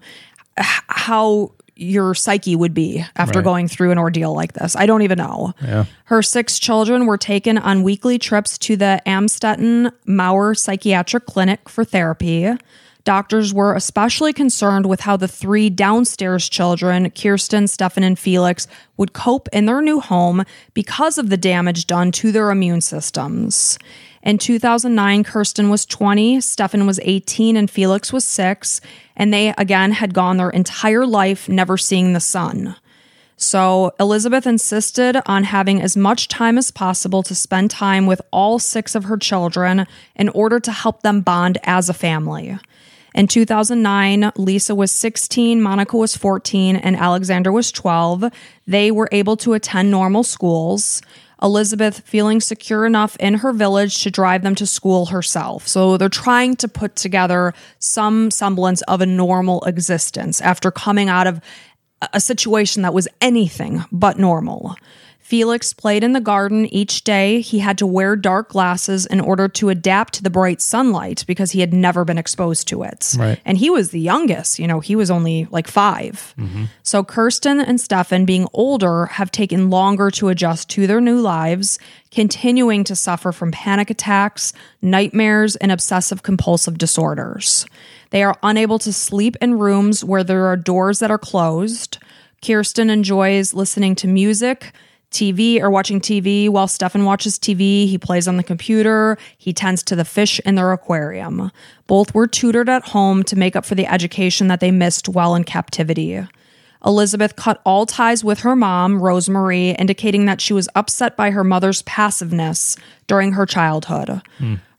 A: how your psyche would be after going through an ordeal like this. I don't even know.
B: Yeah.
A: Her 6 children were taken on weekly trips to the Amstetten Mauer Psychiatric Clinic for therapy. Doctors were especially concerned with how the 3 downstairs children, Kirsten, Stefan, and Felix, would cope in their new home because of the damage done to their immune systems. In 2009, Kirsten was 20, Stefan was 18, and Felix was 6, and they, again, had gone their entire life never seeing the sun. So Elizabeth insisted on having as much time as possible to spend time with all 6 of her children in order to help them bond as a family. In 2009, Lisa was 16, Monica was 14, and Alexander was 12. They were able to attend normal schools. Elizabeth feeling secure enough in her village to drive them to school herself. So they're trying to put together some semblance of a normal existence after coming out of a situation that was anything but normal. Felix played in the garden each day. He had to wear dark glasses in order to adapt to the bright sunlight because he had never been exposed to it.
B: Right.
A: And he was the youngest, he was only like 5. So Kirsten and Stefan, being older, have taken longer to adjust to their new lives, continuing to suffer from panic attacks, nightmares, and obsessive compulsive disorders. They are unable to sleep in rooms where there are doors that are closed. Kirsten enjoys listening to music, TV, or watching TV while Stefan watches TV. He plays on the computer. He tends to the fish in their aquarium. Both were tutored at home to make up for the education that they missed while in captivity. Elizabeth cut all ties with her mom, Rosemarie, indicating that she was upset by her mother's passiveness during her childhood.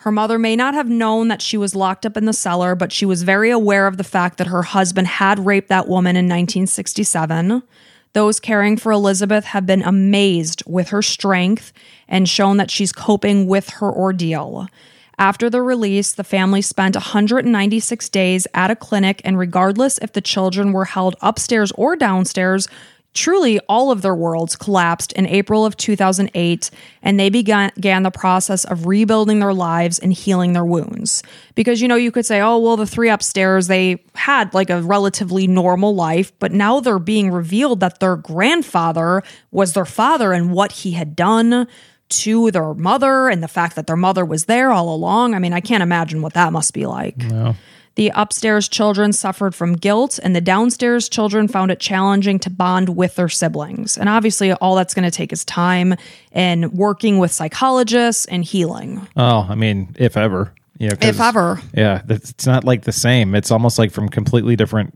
A: Her mother may not have known that she was locked up in the cellar, but she was very aware of the fact that her husband had raped that woman in 1967. Those caring for Elizabeth have been amazed with her strength and shown that she's coping with her ordeal. After the release, the family spent 196 days at a clinic, and regardless if the children were held upstairs or downstairs, truly all of their worlds collapsed in April of 2008, and they began the process of rebuilding their lives and healing their wounds. Because, you could say, oh, well, the three upstairs, they had like a relatively normal life, but now they're being revealed that their grandfather was their father and what he had done to their mother and the fact that their mother was there all along. I mean, I can't imagine what that must be like.
B: No.
A: The upstairs children suffered from guilt, and the downstairs children found it challenging to bond with their siblings. And obviously, all that's going to take is time and working with psychologists and healing.
B: Oh, I mean, if ever.
A: If ever.
B: Yeah, it's not like the same. It's almost like from completely different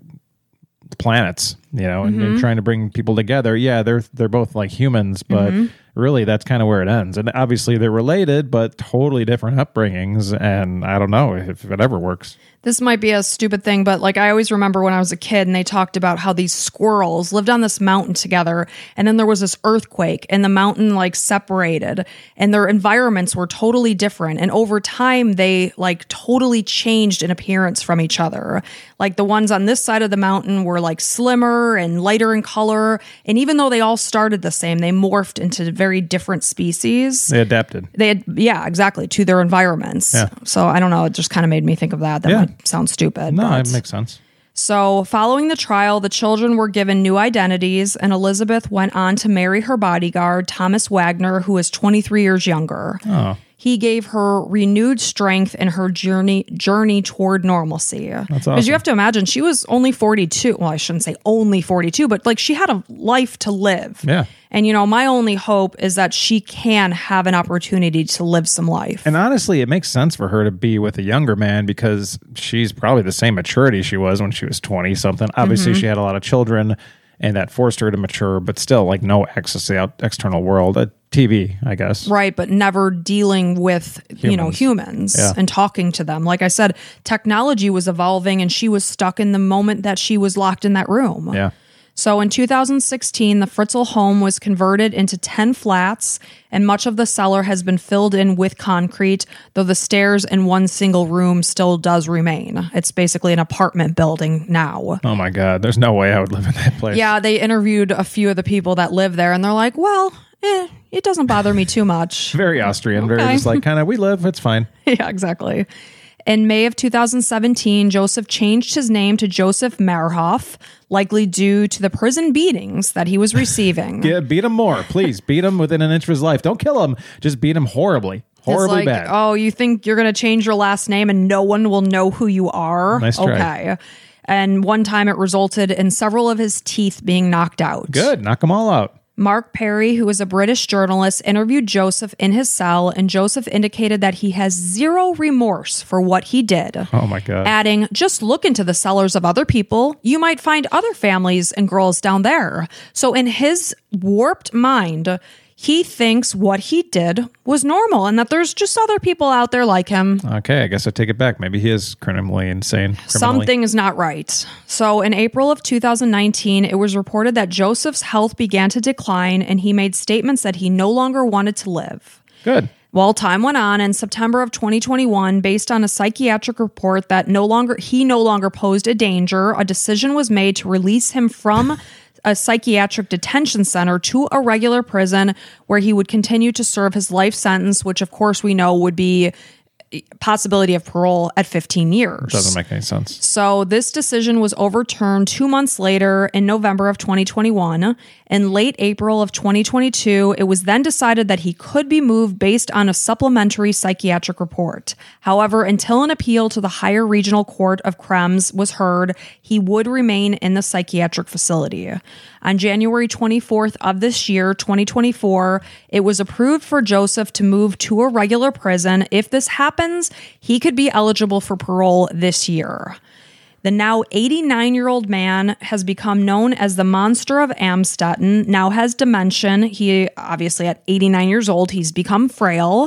B: planets, and trying to bring people together. Yeah, they're both like humans, but really that's kind of where it ends. And obviously they're related, but totally different upbringings. And I don't know if it ever works.
A: This might be a stupid thing, but like I always remember when I was a kid and they talked about how these squirrels lived on this mountain together, and then there was this earthquake and the mountain like separated and their environments were totally different. And over time they like totally changed in appearance from each other. Like the ones on this side of the mountain were like slimmer and lighter in color. And even though they all started the same, they morphed into very different species.
B: They adapted.
A: Yeah, exactly, to their environments.
B: Yeah.
A: So I don't know. It just kind of made me think of that. That might sound stupid.
B: No,
A: but.
B: it makes sense.
A: So following the trial, the children were given new identities, and Elizabeth went on to marry her bodyguard, Thomas Wagner, who is 23 years younger.
B: Oh.
A: He gave her renewed strength in her journey toward normalcy.
B: That's awesome.
A: Because you have to imagine, she was only 42. Well, I shouldn't say only 42, but like she had a life to live.
B: Yeah.
A: And, my only hope is that she can have an opportunity to live some life.
B: And honestly, it makes sense for her to be with a younger man because she's probably the same maturity she was when she was 20 something. Obviously, she had a lot of children and that forced her to mature, but still like no access to the external world. TV, I guess.
A: Right, but never dealing with, humans and talking to them. Like I said, technology was evolving and she was stuck in the moment that she was locked in that room.
B: Yeah.
A: So in 2016, the Fritzl home was converted into 10 flats, and much of the cellar has been filled in with concrete, though the stairs in one single room still does remain. It's basically an apartment building now.
B: Oh my God, there's no way I would live in that place.
A: Yeah, they interviewed a few of the people that live there, and they're like, well, it doesn't bother me too much.
B: Very Austrian, very just like kind of, we live, it's fine.
A: Yeah, exactly. In May of 2017, Joseph changed his name to Joseph Marhoff, likely due to the prison beatings that he was receiving.
B: Yeah, beat him more, please. Beat him within an inch of his life. Don't kill him. Just beat him horribly. Horribly bad.
A: Oh, you think you're going to change your last name and no one will know who you are?
B: Nice try.
A: Okay. And one time it resulted in several of his teeth being knocked out.
B: Good. Knock them all out.
A: Mark Perry, who is a British journalist, interviewed Joseph in his cell, and Joseph indicated that he has zero remorse for what he did.
B: Oh my God.
A: Adding, just look into the cellars of other people. You might find other families and girls down there. So in his warped mind, he thinks what he did was normal and that there's just other people out there like him.
B: Okay, I guess I take it back. Maybe he is criminally insane.
A: Something is not right. So in April of 2019, it was reported that Joseph's health began to decline and he made statements that he no longer wanted to live.
B: Good.
A: Well, time went on. In September of 2021, based on a psychiatric report that he no longer posed a danger, a decision was made to release him from a psychiatric detention center to a regular prison where he would continue to serve his life sentence, which of course we know would be possibility of parole at 15 years.
B: Doesn't make any sense.
A: So this decision was overturned 2 months later in November of 2021. In late April of 2022, it was then decided that he could be moved based on a supplementary psychiatric report. However, until an appeal to the higher regional court of Krems was heard, he would remain in the psychiatric facility. On January 24th of this year, 2024, it was approved for Joseph to move to a regular prison. If this happens, he could be eligible for parole this year. The now 89-year-old man has become known as the Monster of Amstetten, now has dementia. He obviously at 89 years old, he's become frail.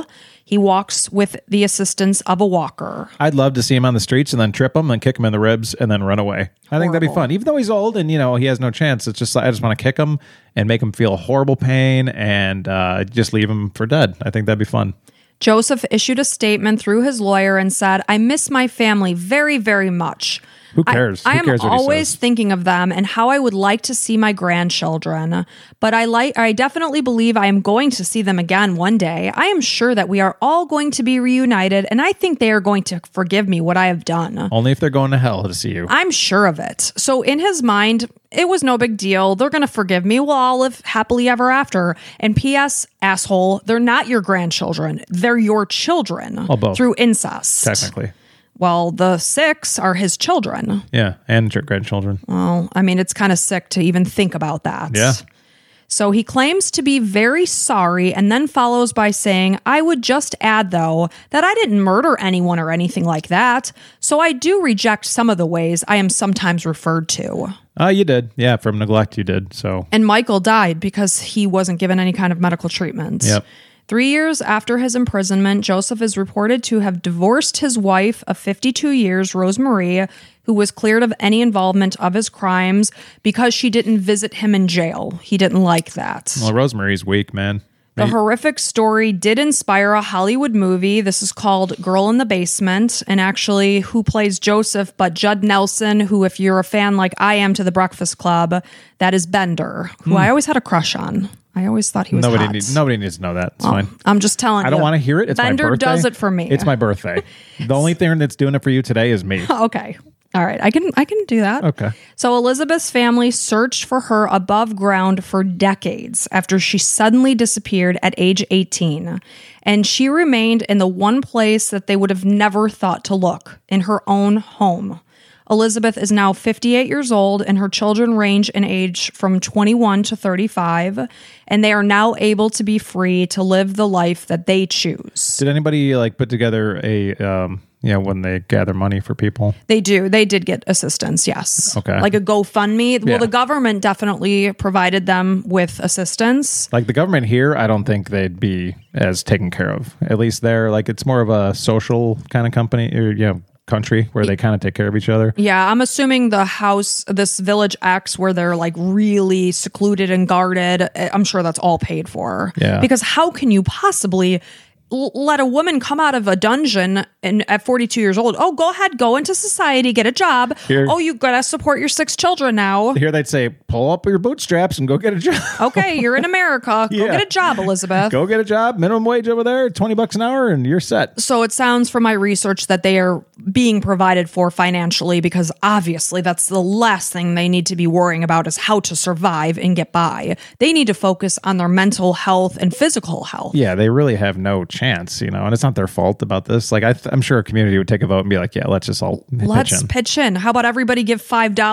A: He walks with the assistance of a walker.
B: I'd love to see him on the streets and then trip him and kick him in the ribs and then run away. I think that'd be fun. Even though he's old and, he has no chance. It's just, I just want to kick him and make him feel horrible pain and just leave him for dead. I think that'd be fun.
A: Joseph issued a statement through his lawyer and said, "I miss my family very, very much.
B: Who cares?
A: I
B: Who
A: am
B: cares what he
A: always
B: says?
A: thinking of them and how I would like to see my grandchildren. But I definitely believe I am going to see them again one day. I am sure that we are all going to be reunited, and I think they are going to forgive me what I have done.
B: Only if they're going to hell to see you."
A: I'm sure of it. So in his mind, it was no big deal. They're going to forgive me. We'll all live happily ever after. And P.S., asshole, they're not your grandchildren. They're your children.
B: Well, both.
A: Through incest.
B: Technically.
A: Well, the 6 are his children.
B: Yeah, and your grandchildren.
A: Well, I mean, it's kind of sick to even think about that.
B: Yeah.
A: So he claims to be very sorry and then follows by saying, "I would just add, though, that I didn't murder anyone or anything like that. So I do reject some of the ways I am sometimes referred to."
B: You did. Yeah, from neglect you did. So.
A: And Michael died because he wasn't given any kind of medical treatment.
B: Yep.
A: 3 years after his imprisonment, Joseph is reported to have divorced his wife of 52 years, Rosemarie, who was cleared of any involvement of his crimes because she didn't visit him in jail. He didn't like that.
B: Well, Rosemarie's weak, man.
A: The horrific story did inspire a Hollywood movie. This is called Girl in the Basement. And actually, who plays Joseph but Judd Nelson, who, if you're a fan like I am to The Breakfast Club, that is Bender, who I always had a crush on. I always thought he was hot.
B: Nobody needs to know that. It's fine.
A: I'm just telling you.
B: I don't want to hear it. It's
A: Bender
B: my birthday.
A: does it for me.
B: It's my birthday. The only thing that's doing it for you today is me.
A: Okay. All right. I can do that.
B: Okay.
A: So Elizabeth's family searched for her above ground for decades after she suddenly disappeared at age 18. And she remained in the one place that they would have never thought to look, in her own home. Elizabeth is now 58 years old, and her children range in age from 21 to 35, and they are now able to be free to live the life that they choose.
B: Did anybody put together a when they gather money for people?
A: They do. They did get assistance, yes.
B: Okay.
A: Like a GoFundMe.
B: Yeah.
A: Well, the government definitely provided them with assistance.
B: Like the government here, I don't think they'd be as taken care of. At least there, it's more of a social kind of company or country where they kind of take care of each other.
A: Yeah, I'm assuming the house, this Village X, where they're really secluded and guarded, I'm sure that's all paid for.
B: Yeah.
A: Because how can you possibly let a woman come out of a dungeon at 42 years old? Oh, go ahead, go into society, get a job.
B: Here.
A: Oh, you gotta support your 6 children now.
B: Here they'd say, pull up your bootstraps and go get a job.
A: Okay, you're in America. Go
B: Yeah.
A: get a job, Elizabeth.
B: Go get a job. Minimum wage over there, $20 an hour, and you're set.
A: So it sounds from my research that they are being provided for financially, because obviously that's the last thing they need to be worrying about is how to survive and get by. They need to focus on their mental health and physical health.
B: Yeah, they really have no chance, and it's not their fault about this. I'm sure a community would take a vote and be like, yeah, let's just all
A: pitch in. How about everybody give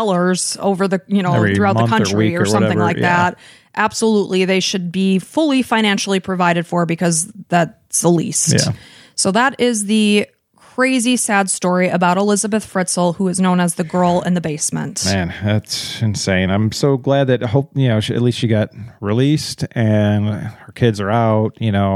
A: $5 over the,
B: Every
A: throughout the
B: month or
A: country
B: week
A: or
B: or
A: something
B: whatever,
A: like
B: yeah.
A: that? Absolutely. They should be fully financially provided for because that's the least.
B: Yeah.
A: So that is the crazy, sad story about Elizabeth Fritzl, who is known as the Girl in the Basement.
B: Man, that's insane. I'm so glad that at least she got released and her kids are out,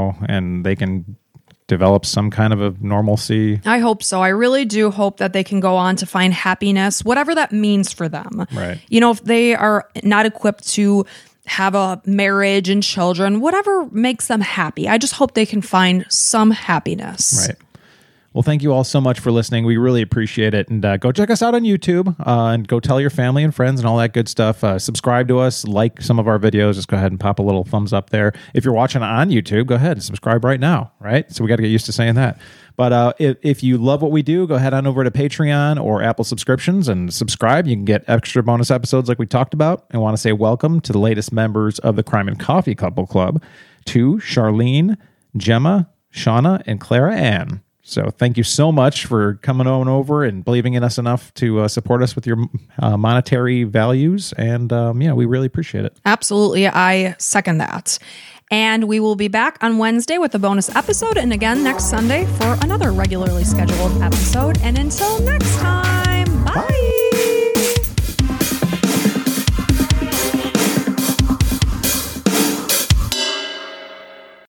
B: and they can develop some kind of a normalcy.
A: I hope so. I really do hope that they can go on to find happiness, whatever that means for them.
B: Right.
A: If they are not equipped to have a marriage and children, whatever makes them happy. I just hope they can find some happiness.
B: Right. Well, thank you all so much for listening. We really appreciate it. And go check us out on YouTube and go tell your family and friends and all that good stuff. Subscribe to us, like some of our videos. Just go ahead and pop a little thumbs up there. If you're watching on YouTube, go ahead and subscribe right now, right? So we got to get used to saying that. But if you love what we do, go ahead on over to Patreon or Apple subscriptions and subscribe. You can get extra bonus episodes like we talked about. And want to say welcome to the latest members of the Crime and Coffee Couple Club, to Charlene, Gemma, Shauna, and Clara Ann. So thank you so much for coming on over and believing in us enough to support us with your monetary values. And we really appreciate it.
A: Absolutely. I second that. And we will be back on Wednesday with a bonus episode. And again, next Sunday for another regularly scheduled episode. And until next time, bye.